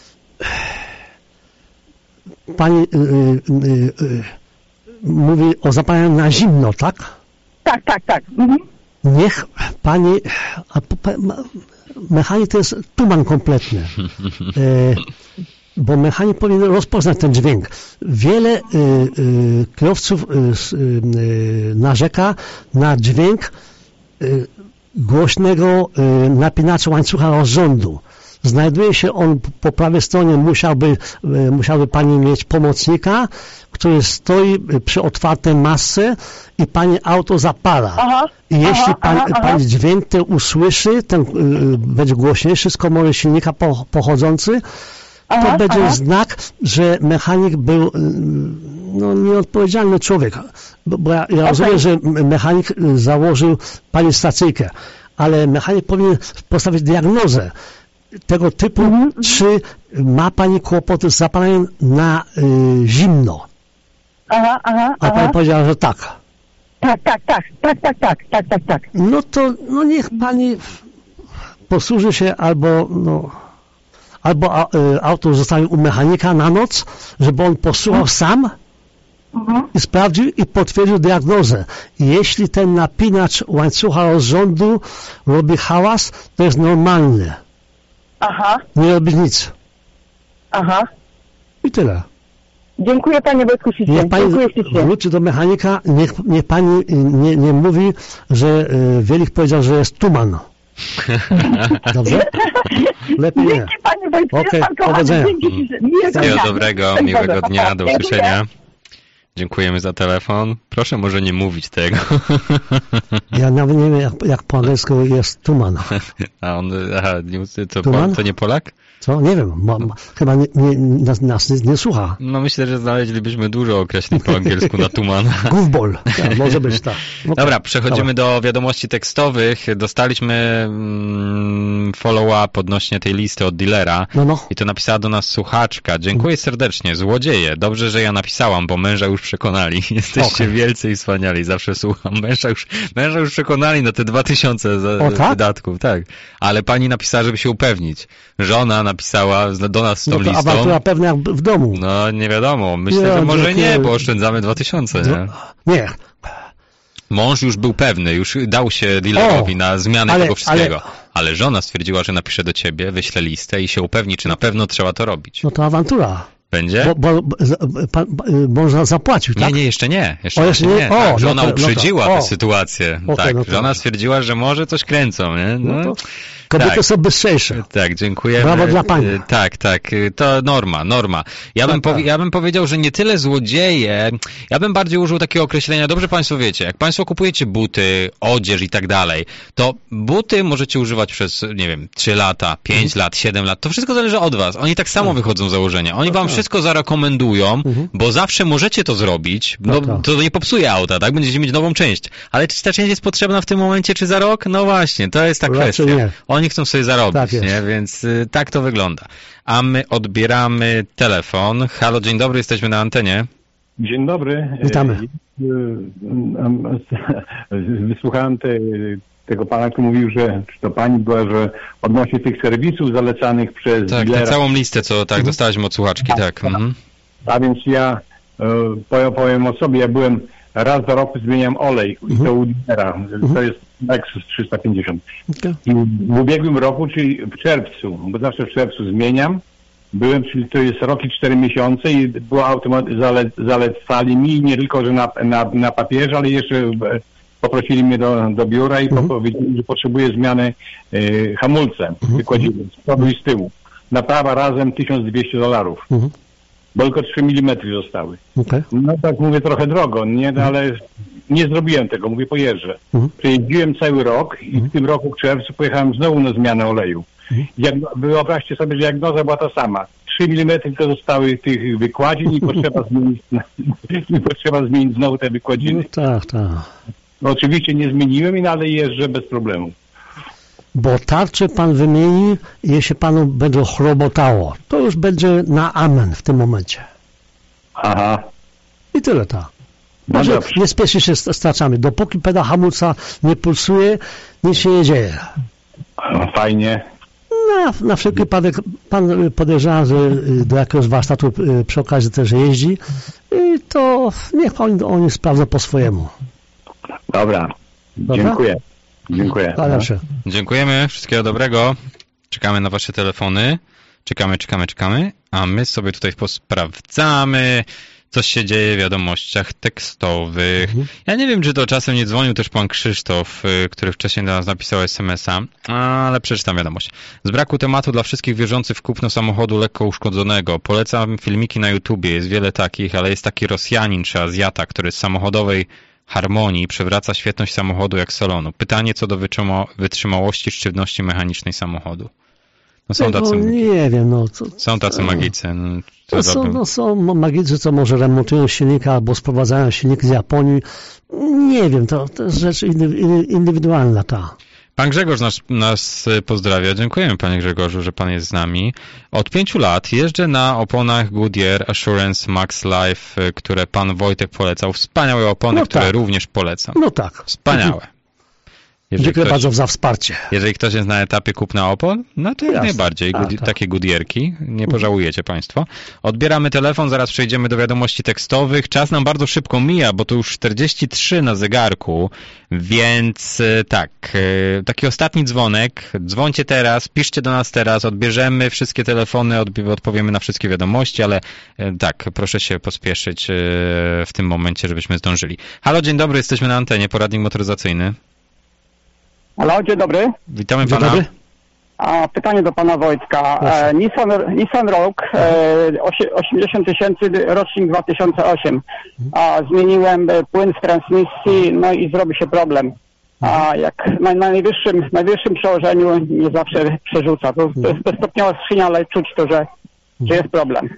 pani y, y, y, y, mówi o zapalaniu na zimno, tak? Tak, tak, tak. Mhm. Niech pani, a, mechanik to jest tuman kompletny. Y, bo mechanik powinien rozpoznać ten dźwięk. Wiele y, y, kierowców y, y, narzeka na dźwięk y, głośnego y, napinacza łańcucha rozrządu. Znajduje się on po prawej stronie, musiałby, y, musiałby pani mieć pomocnika, który stoi przy otwartej masce i pani auto zapala. Aha, I jeśli aha, pani, aha, pani aha. dźwięk ten usłyszy, ten y, będzie głośniejszy z komory silnika po, pochodzący, Aha, to będzie aha. znak, że mechanik był no, nieodpowiedzialny człowiek. Bo, bo ja, ja okay. rozumiem, że mechanik założył pani stacyjkę, ale mechanik powinien postawić diagnozę tego typu, mm -hmm. czy ma pani kłopoty z zapaleniem na y, zimno. Aha, aha, A pani aha. powiedziała, że tak. Tak, tak, tak, tak, tak, tak, tak, tak, tak. No to no niech pani posłuży się albo no albo auto zostanie u mechanika na noc, żeby on posłuchał mhm. sam mhm. i sprawdził i potwierdził diagnozę. Jeśli ten napinacz łańcucha rozrządu robi hałas, to jest normalny. Aha. Nie robi nic. Aha. I tyle. Dziękuję panie Wojtku ślicznie. Niech pani wróci do mechanika, niech, niech pani nie, nie mówi, że y, Wielich powiedział, że jest tuman. Dobrze? Lepiej nie. Dzięki panie Wojtku. Okej, okay, powodzenia. Wszystkiego dobrego, miłego dnia, do usłyszenia. Dziękujemy za telefon. Proszę może nie mówić tego. Ja nawet nie wiem, jak, jak po angielsku jest tuman. A on, aha, to, tuman? To nie Polak? Co? Nie wiem. Ma, ma, chyba nie, nie, nas, nas nie, nie słucha. No myślę, że znaleźliśmy dużo określeń po angielsku na tuman. Goofball. Tak, może być tak. Okay. Dobra, przechodzimy Dobra. do wiadomości tekstowych. Dostaliśmy mm, follow-up odnośnie tej listy od dealera. No, no. I to napisała do nas słuchaczka. Dziękuję serdecznie. Złodzieje. Dobrze, że ja napisałam, bo męża już przekonali. Jesteście okay. wielcy i wspaniali. Zawsze słucham. Męża już, męża już przekonali na te dwa tysiące za, o, tak? wydatków. Tak. Ale pani napisała, żeby się upewnić. Żona napisała do nas z tą no to listą. Awantura pewnie jak w domu. No nie wiadomo. Myślę, Nie, że może nie, nie, bo oszczędzamy dwa tysiące, nie? Nie. Mąż już był pewny, już dał się dealerowi O, na zmianę ale- tego wszystkiego. ale- Ale żona stwierdziła, że napisze do ciebie, wyśle listę i się upewni, czy na pewno trzeba to robić. No to awantura. Będzie? Bo, bo, bo pan, można zapłacił, tak? Nie, nie, jeszcze nie. Jeszcze O, jeszcze właśnie nie? nie. O, Tak, no żona to- no to- uprzedziła o. tę sytuację. Okej, tak, no to- żona stwierdziła, że może coś kręcą, nie? No, No to kobiety tak. są bystrzejsze. Tak, dziękujemy. Brawo dla pani. Y, Tak, tak, y, to norma, norma. Ja bym, Tak, powi- tak. ja bym powiedział, że nie tyle złodzieje, ja bym bardziej użył takiego określenia, dobrze państwo wiecie, jak państwo kupujecie buty, odzież i tak dalej, to buty możecie używać przez, nie wiem, trzy lata, pięć Mhm. lat, siedem lat, to wszystko zależy od was. Oni tak samo Tak. wychodzą z założenia. Oni Tak, wam tak. wszystko zarekomendują, Mhm. bo zawsze możecie to zrobić, no Tak, tak. to nie popsuje auta, tak? Będziecie mieć nową część. Ale czy ta część jest potrzebna w tym momencie, czy za rok? No właśnie, to jest ta Raczej kwestia. nie. Oni chcą sobie zarobić, Tak jest. nie? Więc y, tak to wygląda. A my odbieramy telefon. Halo, dzień dobry, jesteśmy na antenie. Dzień dobry. Witamy. E, e, Wysłuchałem te, tego pana, który mówił, że czy to pani była, że odnośnie tych serwisów zalecanych przez Tak, na dealera. całą listę, co tak dostaliśmy od słuchaczki, tak. Mhm. A więc ja e, powiem, powiem o sobie, ja byłem raz do roku zmieniam olej i to u dealera. To jest Lexus trzysta pięćdziesiąt. Okay. I w ubiegłym roku, czyli w czerwcu, bo zawsze w czerwcu zmieniam, byłem, czyli to jest rok i cztery miesiące i było automat, zale, zalecali mi nie tylko, że na, na, na papierze, ale jeszcze e, poprosili mnie do, do biura i Mhm. powiedzieli, że potrzebuję zmiany e, hamulce, Mhm. wykładziny z przodu i z tyłu. Naprawa razem tysiąc dwieście dolarów, Mhm. bo tylko trzy milimetry zostały. Okay. No tak mówię, trochę drogo, nie, no, ale nie zrobiłem tego, mówię, pojeżdżę. Mhm. Przejeździłem cały rok i w tym roku w czerwcu pojechałem znowu na zmianę oleju. Jak, wyobraźcie sobie, że diagnoza była ta sama. trzy milimetry to zostały tych wykładzin i potrzeba zmienić, i potrzeba zmienić znowu te No wykładziny. tak, tak. No, oczywiście nie zmieniłem, i ale jeżdżę bez problemu. Bo tarczę pan wymieni, jeśli panu będzie chrobotało. To już będzie na amen w tym momencie. Aha. I tyle tak. No Może dobrze. nie spieszy się z, z tarczami. Dopóki pedał hamulca nie pulsuje, nic się nie dzieje. No, fajnie. Na, na wszelki wypadek pan podejrzewa, że y, do jakiegoś warsztatu y, przy okazji też jeździ, i to niech oni, oni sprawdzą po swojemu. Dobra. Dobra? Dziękuję. Dziękuję. Kłaniam się. Dziękujemy, wszystkiego dobrego. Czekamy na wasze telefony. Czekamy, czekamy, czekamy. A my sobie tutaj posprawdzamy, co się dzieje w wiadomościach tekstowych. Mhm. Ja nie wiem, czy to czasem nie dzwonił też pan Krzysztof, y, który wcześniej do nas napisał es em es a, ale przeczytam wiadomość. Z braku tematu dla wszystkich wierzących w kupno samochodu lekko uszkodzonego. Polecam filmiki na YouTubie, jest wiele takich, ale jest taki Rosjanin czy Azjata, który z samochodowej harmonii przywraca świetność samochodu jak salonu. Pytanie co do wytrzyma- wytrzymałości sztywności mechanicznej samochodu. No są No, tacy, nie wiem, no. To, są tacy magicy. No, to są, no, są magicy, co może remontują silnika albo sprowadzają silnik z Japonii. Nie wiem, to, to jest rzecz indy- indywidualna ta. Pan Grzegorz nas, nas pozdrawia. Dziękujemy panie Grzegorzu, że pan jest z nami. Od pięciu lat jeżdżę na oponach Goodyear Assurance Max Life, które pan Wojtek polecał. Wspaniałe opony, No które tak. również polecam. No tak. Wspaniałe. Jeżeli Dziękuję ktoś, bardzo za wsparcie. jeżeli ktoś jest na etapie kupna opon, no to jak Jasne. najbardziej. Tak, Good, tak. Takie Goodyearki. Nie pożałujecie państwo. Odbieramy telefon, zaraz przejdziemy do wiadomości tekstowych. Czas nam bardzo szybko mija, bo to już czterdzieści trzy na zegarku, więc e, tak, e, taki ostatni dzwonek. Dzwońcie teraz, piszcie do nas teraz, odbierzemy wszystkie telefony, odb- odpowiemy na wszystkie wiadomości, ale e, tak, proszę się pospieszyć e, w tym momencie, żebyśmy zdążyli. Halo, dzień dobry, jesteśmy na antenie, poradnik motoryzacyjny. Halo, dzień dobry. Witamy Dzień pana. dobry. A pytanie do pana Wojtka. Proszę. E, Nissan, Nissan Rogue, e, osie- osiemdziesiąt tysięcy, rocznik dwa tysiące osiem. A zmieniłem e, płyn w transmisji, no i zrobi się problem. A jak na, na najwyższym, najwyższym przełożeniu nie zawsze przerzuca. To, to jest bezstopniowa skrzynia, ale czuć to, że, że jest problem.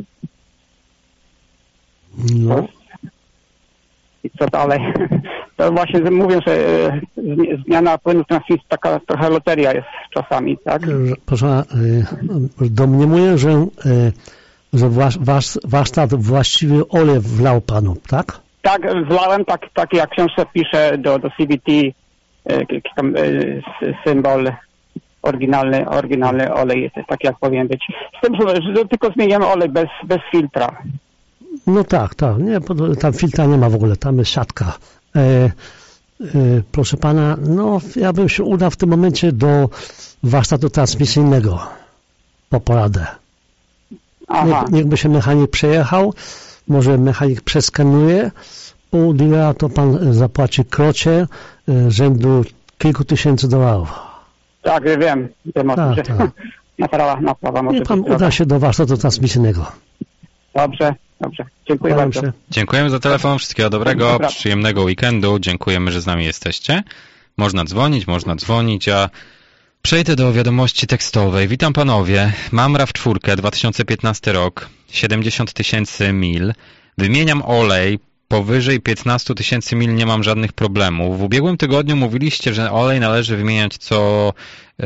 No. I co dalej? To właśnie mówię, że e, zmi- zmiana płynu transmisji taka trochę loteria jest czasami, tak? Że- Proszę, y, domniemuję, że, y, że wasz, wasz warsztat właściwie olej wlał panu, tak? Tak, wlałem, tak, tak jak książce pisze do, do C V T, e, jakiś tam e, s- symbol oryginalny, oryginalny olej jest, tak jak powinien być. Z tym, że tylko zmieniamy olej bez, bez filtra. No tak, tak. Nie, tam filtra nie ma w ogóle, tam jest siatka. E, e, proszę pana, no ja bym się udał w tym momencie do warsztatu transmisyjnego po poradę. Niech, niech by się mechanik przejechał, może mechanik przeskanuje, u dealera to pan zapłaci krocie e, rzędu kilku tysięcy dolarów. Tak, wiem, wiem o tym, że tak. naprawa, naprawa może I pan być uda się do warsztatu transmisyjnego. Dobrze, dobrze. Dziękuję bardzo. Się. Dziękujemy za telefon, wszystkiego dobrego, Dobra. przyjemnego weekendu, dziękujemy, że z nami jesteście. Można dzwonić, można dzwonić, a przejdę do wiadomości tekstowej. Witam panowie, mam RAV cztery, dwa tysiące piętnasty rok, siedemdziesiąt tysięcy mil, wymieniam olej, powyżej piętnaście tysięcy mil nie mam żadnych problemów. W ubiegłym tygodniu mówiliście, że olej należy wymieniać co... Yy,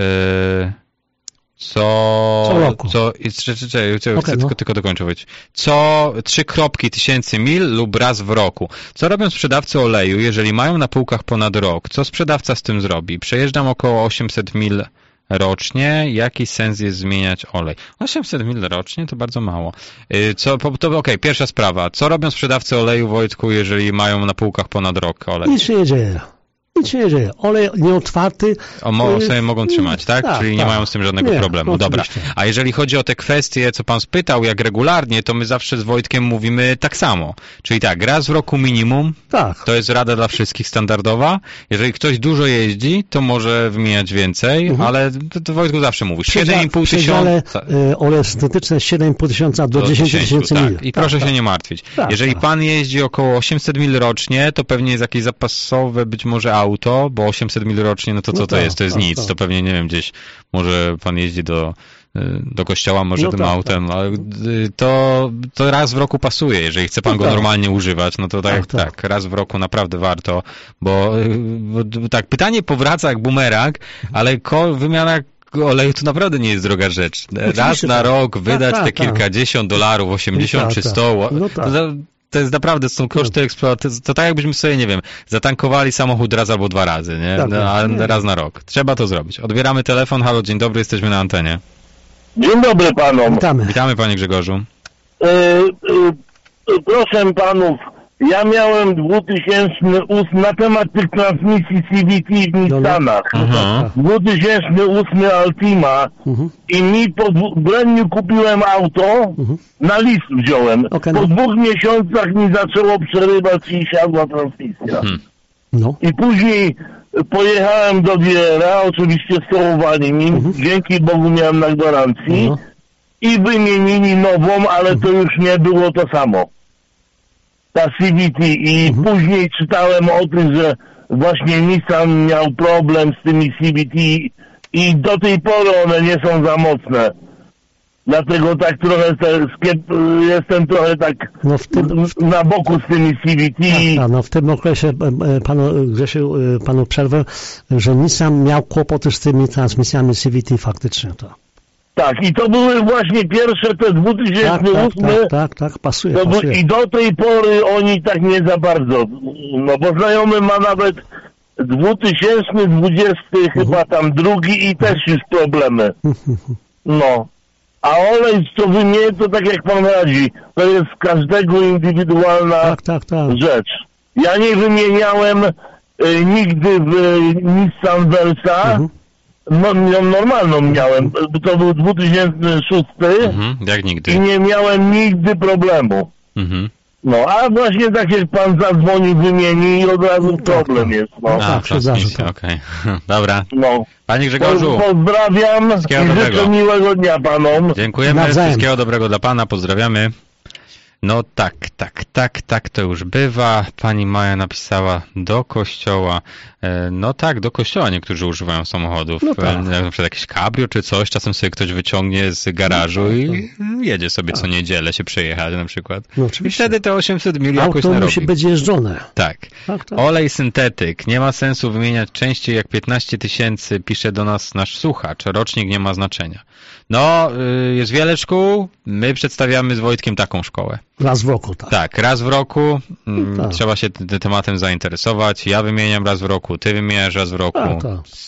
co... Co roku. Co, chcę, chcę, okay, tylko, no. tylko dokończyć. Co trzy kropki tysięcy mil lub raz w roku. Co robią sprzedawcy oleju, jeżeli mają na półkach ponad rok? Co sprzedawca z tym zrobi? Przejeżdżam około osiemset mil rocznie. Jaki sens jest zmieniać olej? osiemset mil rocznie to bardzo mało. Co, to okej, okay, pierwsza sprawa. Co robią sprzedawcy oleju, Wojtku, jeżeli mają na półkach ponad rok olej? Nic się nie dzieje. Nic się nie dzieje. Olej nieotwarty. O, mo, sobie mogą trzymać, tak? tak Czyli nie tak. mają z tym żadnego nie, problemu. no Dobra. A jeżeli chodzi o te kwestie, co pan spytał, jak regularnie, to my zawsze z Wojtkiem mówimy tak samo. Czyli tak, raz w roku minimum. Tak. To jest rada dla wszystkich standardowa. Jeżeli ktoś dużo jeździ, to może wymieniać więcej, mhm. ale to, to Wojtku zawsze mówisz. siedem i pół tysiąca. Y, olej syntetyczny siedem i pół tysiąca do, do dziesięć tysięcy tak. mil. I proszę tak, się tak. nie martwić. Tak, jeżeli tak. pan jeździ około osiemset mil rocznie, to pewnie jest jakieś zapasowe być może auto, bo osiemset mil rocznie, no to co no to tak, jest? To jest tak, nic. tak. To pewnie, nie wiem, gdzieś może pan jeździ do, do kościoła, może no tym tak, autem, tak. ale to, to raz w roku pasuje. Jeżeli chce pan no go tak. normalnie używać, no to tak, tak, tak, tak, raz w roku naprawdę warto, bo, bo tak, pytanie powraca jak bumerang, ale ko, wymiana oleju to naprawdę nie jest droga rzecz. Raz Oczywiście na tak. rok wydać tak, te tak, kilkadziesiąt dolarów, osiemdziesiąt tak, czy tak. sto, No tak. to, to jest naprawdę, są koszty eksploatacji. To tak jakbyśmy sobie, nie wiem, zatankowali samochód raz albo dwa razy, nie? Tak, no, a nie. raz na rok. Trzeba to zrobić. Odbieramy telefon. Halo, dzień dobry, jesteśmy na antenie. Dzień dobry panom. Witamy. Witamy, panie Grzegorzu. E, e, proszę panów, ja miałem dwutysięczny ósmy na temat tych transmisji C V T w Nissanach. Aha. dwutysięczny ósmy Altima Mhm. i mi po dwu, w grudniu kupiłem auto, Mhm. na list wziąłem. Okay, po no. dwóch miesiącach mi zaczęło przerywać i siadła transmisja. Hmm. No. I później pojechałem do dealera, oczywiście skorowali mi, Mhm. dzięki Bogu miałem na gwarancji. No. I wymienili nową, ale to już nie było to samo. Ta C V T. I Mhm. później czytałem o tym, że właśnie Nissan miał problem z tymi C V T i do tej pory one nie są za mocne. Dlatego tak trochę te, skiep- jestem trochę tak No w tym, w, na boku z tymi C V T. tak, tak, no w tym okresie e, e, panu Grzesiu, e, panu przerwę, że Nissan miał kłopoty z tymi transmisjami C V T faktycznie. To. Tak, i to były właśnie pierwsze te Tak, dwutysięczny ósmy. tak, tak, tak, tak, pasuje, To pasuje. by, I do tej pory oni tak nie za bardzo. No bo znajomy ma nawet dwutysięczny dwudziesty Mhm. chyba tam drugi i też już problemy. No. A olej, co wymienię, to tak jak pan radzi, to jest każdego indywidualna Tak, tak, tak. rzecz. Ja nie wymieniałem y, nigdy w y, Nissan Versa. Mhm. No, no, normalną miałem. To był dwutysięczny szósty. Mhm. Jak nigdy. I nie miałem nigdy problemu. Mhm. No, a właśnie tak jak pan zadzwoni, wymieni i od razu No tak, problem tak. jest, no. A, tak, się zdarza, transmisja, okej. Dobra. no. Panie Grzegorzu, Po, pozdrawiam Wszystkiego i dobrego. życzę miłego dnia panom. dziękujemy, Nawzajem. wszystkiego dobrego dla pana, pozdrawiamy. No tak, tak, tak, tak to już bywa. Pani Maja napisała do kościoła. E, No tak, do kościoła niektórzy używają samochodów. No tak. E, Na przykład jakieś cabrio czy coś, czasem sobie ktoś wyciągnie z garażu i jedzie sobie co niedzielę się przejechać na przykład. No I oczywiście. wtedy te osiemset mil jakoś Auto narobi. musi być jeżdżone. Tak. Tak, tak. Olej syntetyk. Nie ma sensu wymieniać częściej jak piętnaście tysięcy, pisze do nas nasz słuchacz. Rocznik nie ma znaczenia. No, y, jest wiele szkół. My przedstawiamy z Wojtkiem taką szkołę. Raz w roku, tak. Tak, raz w roku. mm, No tak. Trzeba się tym tematem zainteresować. Ja wymieniam raz w roku, ty wymieniasz raz w roku. Tak, tak.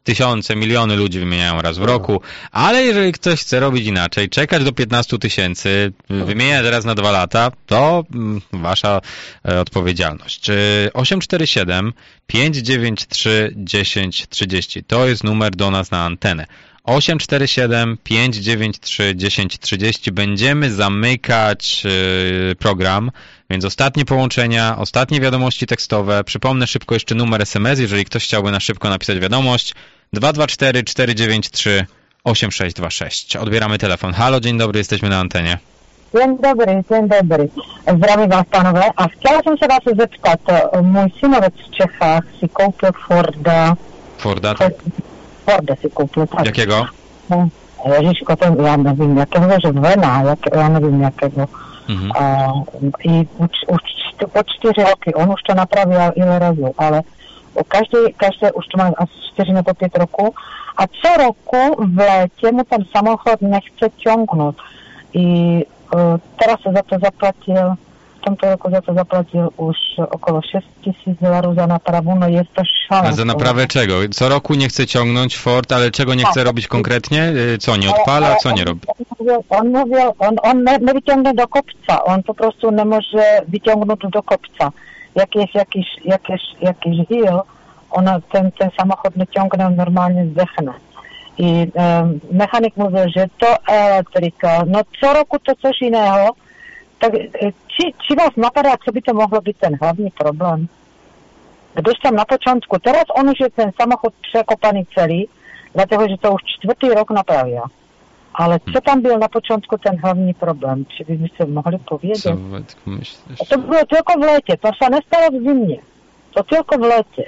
tysiące, miliony ludzi wymieniają raz w roku, ale jeżeli ktoś chce robić inaczej, czekać do piętnastu tysięcy, wymieniać raz na dwa lata, to mm, wasza e, odpowiedzialność. Czy osiem cztery siedem, pięć dziewięć trzy, dziesięć trzydzieści to jest numer do nas na antenę. osiem cztery siedem, pięć dziewięć trzy, dziesięć trzydzieści. Będziemy zamykać yy, program, więc ostatnie połączenia, ostatnie wiadomości tekstowe. Przypomnę szybko jeszcze numer es em es, jeżeli ktoś chciałby na szybko napisać wiadomość. dwa dwa cztery, cztery dziewięć trzy, osiem sześć dwa sześć. Odbieramy telefon. Halo, dzień dobry, jesteśmy na antenie. Dzień dobry, dzień dobry. Zdravím vás, panowie. A chciała jsem się was zeptat. Mój synowiec w Czechach si kupił Forda. Forda, tak? Forda si kupił, tak. Jakiego? No, Ježiško, to ja nevím, jakého, že Vena, jak, ja nevím, jakého. Mhm. A, I už, už po čtyři roky, on už to napravil ile razu, ale každý, každý už to má asi čtyři nebo pět roku. A co roku v létě mu ten samochod nechce ťongnout. I uh, teraz za to zaplatil, v tomto roku za to zaplatil už okolo šest tisíc dolarů za naprawu, no jest to szaleństwo. A za naprawę czego? Co roku nie chce ciągnąć Ford, ale czego nie chce robić konkretnie? Co, nie odpala? Co nie robi? On mówił, on, on nie, nie wyciągnie do kopca, on po prostu nie może wyciągnąć do kopca. Jak jest jakiś, jakiś, jakiś hill, ona, ten, ten samochód nie ciągnie, normalnie zdechne. I um, mechanik mówił, że to elektryka, no co roku to coś innego. Tak, či, či vás napadá, co by to mohlo být ten hlavní problém? Když tam na počátku, teraz on už je ten samochod překopaný celý, dlatego, že to už čtvrtý rok napravil. Ale co tam byl na počátku ten hlavní problém? Či by mi se mohli povědět? Co Wojtku myślisz? To bylo tylko v létě, to se nestalo v zimě. To tylko w létě.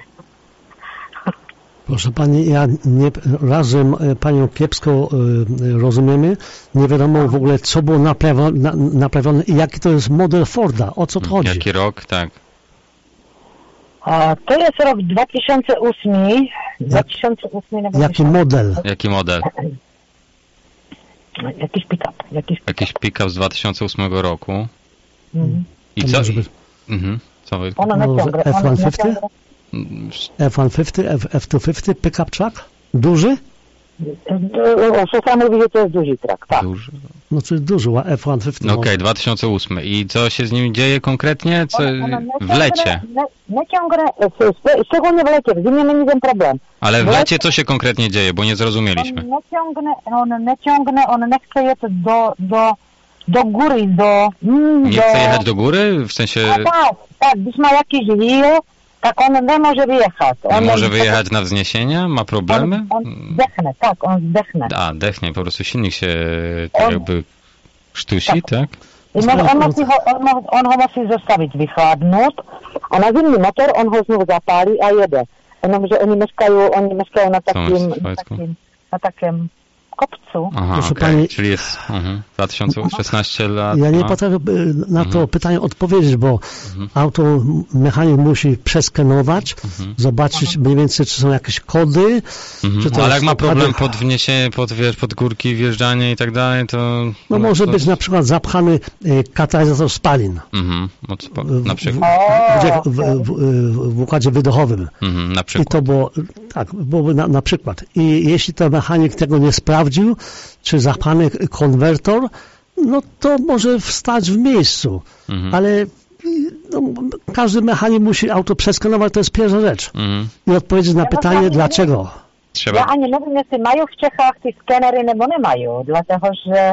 Proszę pani, ja nie, razem panią kiepsko y, rozumiemy. Nie wiadomo w ogóle, co było naprawione, na, naprawione i jaki to jest model Forda. O co to chodzi? Jaki rok, tak. A, to jest rok dwa tysiące ósmy. dwa tysiące ósmy jaki model? Jaki model? Jakiś pick-up. Jakiś pick-up, jakiś pick-up z dwa tysiące ósmego roku. Mhm. I co? Być... Mhm. Co wy... Ono naciąga. F sto pięćdziesiąt? F sto pięćdziesiąt, F, F sto pięćdziesiąt, pick-up truck? Duży? Szefan mówi, że to jest duży truck, tak. Duży. No to jest duży, F sto pięćdziesiąt. No okej, okay, dwa tysiące ósmy. I co się z nim dzieje konkretnie? Co... Ono, ono w lecie? Nie, nie ciągle, szczególnie w lecie, w zimie nie ten problem. Ale w lecie co się konkretnie dzieje, bo nie zrozumieliśmy. On nie ciągnie, on nie ciągnie, on nie chce jechać do, do, do góry, do... Mm, nie do... chce jechać do góry? W sensie... No tak, tak, gdyż ma jakiś hill, tak on nie może wyjechać. On nie może wyjechać tak... na wzniesienia? Ma problemy? On, on zdechnie, tak, on zdechnie. A, dechnie, po prostu silnik się tak on... jakby sztusi, tak? tak? I on, on, musi ho, on, on ho musí zostaviť vychladnúť a na zimný motor on ho znovu zapálí a jede. Jenomže oni meskajú, oni meskajú na takým, na takým, na takým kopcu. Aha, okej, okay. Pani... czyli jest uh-huh, dwa tysiące szesnaście lat. Ja nie potrafię na to uh-huh. pytanie odpowiedzieć, bo uh-huh. auto mechanik musi przeskanować, uh-huh. zobaczyć mniej więcej, czy są jakieś kody. Uh-huh. Czy to ale jak ma problem pod wniesienie, pod, wiesz, pod górki, wjeżdżanie i tak dalej, to... No, no może to... być na przykład zapchany y, katalizator spalin. Uh-huh. Na przykład. W, w, w, w, w układzie wydechowym. Uh-huh. Na przykład. I to było, tak, byłoby na, na przykład. I jeśli to mechanik tego nie sprawdzi, czy zapchany konwertor, no to może wstać w miejscu. Mhm. Ale no, każdy mechanik musi auto przeskanować, to jest pierwsza rzecz. Mhm. I odpowiedzieć na pytanie, ja dlaczego. Trzeba. Ja ani nie wiem, jeśli mają w Czechach te skenery, nebo nie mają, dlatego, że,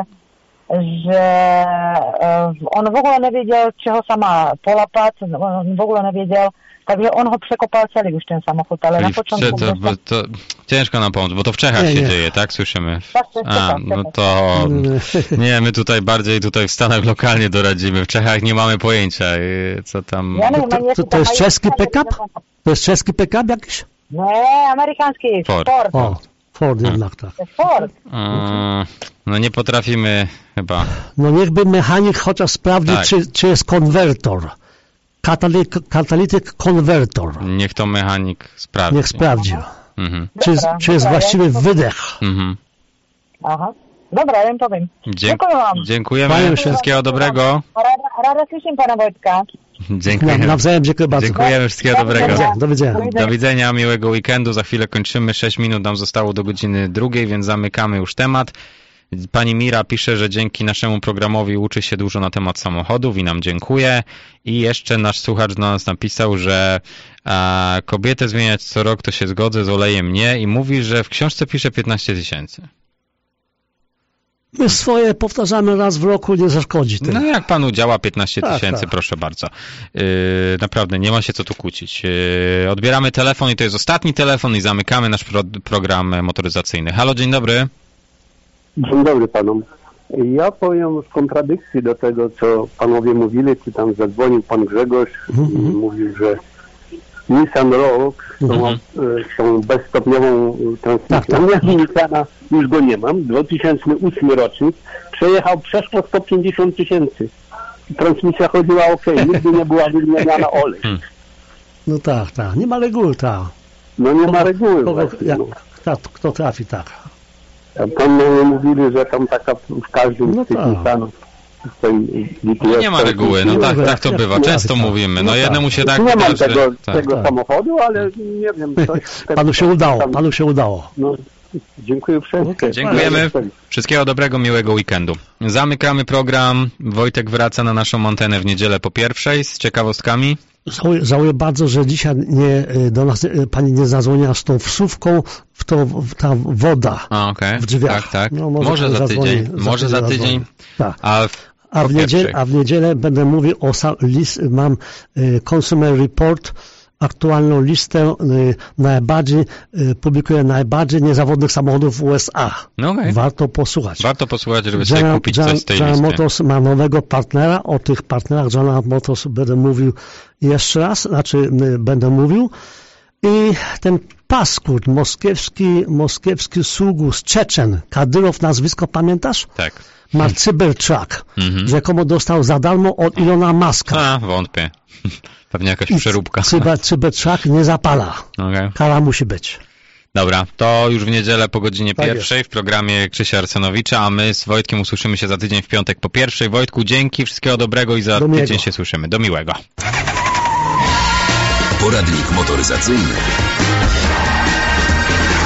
że on w ogóle nie wiedział, czego sama polapać, on w ogóle nie wiedział. Także on ho przekopał cały już ten samochód, ale czyli na początku... To, to, to ciężko nam pomóc, bo to w Czechach nie, się nie. dzieje, tak? Słyszymy. A, no to... Nie, my tutaj bardziej tutaj w Stanach lokalnie doradzimy. W Czechach nie mamy pojęcia, co tam... Ja to, to, to jest czeski pick-up? To jest czeski pick-up jakiś? Nie, amerykański. Ford. Ford, o, Ford jednak, tak. Ford. No nie potrafimy chyba... No niechby mechanik chociaż sprawdził, tak. czy, czy jest konwertor. Catalytic konwertor. Niech to mechanik sprawdzi. Niech sprawdzi. Mhm. Czy, dobra, czy jest dobra, właściwy ja wydech. Mhm. Aha. Dobra, ja im powiem. Dzie- Dziękuję wam. Dziękujemy. Wszystkiego dobrego. Rada, rada słyszę pana Wojtka. Dziękujemy. Nawzajem, dziękuję bardzo. Dziękujemy, wszystkiego dobrego. Do widzenia. Do widzenia, miłego weekendu. Za chwilę kończymy. sześć minut nam zostało do godziny drugiej, więc zamykamy już temat. Pani Mira pisze, że dzięki naszemu programowi uczy się dużo na temat samochodów i nam dziękuję. I jeszcze nasz słuchacz do nas napisał, że a, kobietę zmieniać co rok to się zgodzę, z olejem nie. I mówi, że w książce pisze piętnaście tysięcy. My swoje powtarzamy raz w roku, nie zaszkodzi tym. No jak panu działa piętnaście tysięcy, tak, tak. proszę bardzo. Yy, naprawdę, nie ma się co tu kłócić. Yy, odbieramy telefon i to jest ostatni telefon i zamykamy nasz pro, program motoryzacyjny. Halo, dzień dobry. Dzień dobry panom. Ja powiem w kontradykcji do tego, co panowie mówili, czy tam zadzwonił pan Grzegorz mm-hmm. i mówił, że Nissan Rogue mm-hmm. są, są bezstopniową transmisją. Tak, tak. Ja Nissana już go nie mam. dwa tysiące ósmy rocznik. Przejechał przeszło sto pięćdziesiąt tysięcy. Transmisja chodziła ok. Nigdy nie była wymieniana olej. Hmm. No tak, tak. Nie ma reguły, tak. No nie ma reguły. Kogo, właśnie, jak, no. kto, kto trafi, tak. Tam mówili, że tam taka w każdym no z tych tak. Nissanów. No nie ma reguły, no tak, tak to bywa. Często mówimy. No jednemu się tak... Nie mam tego, tak. tego tak. samochodu, ale nie wiem... Coś, panu się udało, panu się udało. No, dziękuję wszystkim. Okay. Dziękujemy. Wszystkiego dobrego, miłego weekendu. Zamykamy program. Wojtek wraca na naszą antenę w niedzielę po pierwszej z ciekawostkami. Żałuję, żałuję bardzo, że dzisiaj nie, do nas pani nie zadzwoniła z tą wsówką w to, w ta woda A, okay. w drzwiach. Tak, tak. No, może może za zadzwoni, tydzień. za może za tydzień. Tak. A w, a, w niedzielę, a w niedzielę będę mówił o list, mam y, Consumer Report, aktualną listę y, najbardziej, y, publikuję najbardziej niezawodnych samochodów w U S A. No okay. Warto posłuchać. Warto posłuchać, żeby General, sobie kupić General, coś z tej General listy. Motors ma nowego partnera. O tych partnerach General Motors będę mówił jeszcze raz, znaczy y, będę mówił. I ten paskurt moskiewski, moskiewski sługus Czeczen, Kadyrow nazwisko pamiętasz? Tak. Ma Cybertruck, mm-hmm. rzekomo dostał za darmo od Ilona Muska. A, wątpię. Pewnie jakaś przeróbka. Cyber, Cybertruck nie zapala. Okay. Kara musi być. Dobra, to już w niedzielę po godzinie tak pierwszej jest. w programie Krzysia Arsenowicza, a my z Wojtkiem usłyszymy się za tydzień w piątek po pierwszej. Wojtku, dzięki, wszystkiego dobrego i za Do tydzień miłego. się słyszymy. Do miłego. Poradnik motoryzacyjny.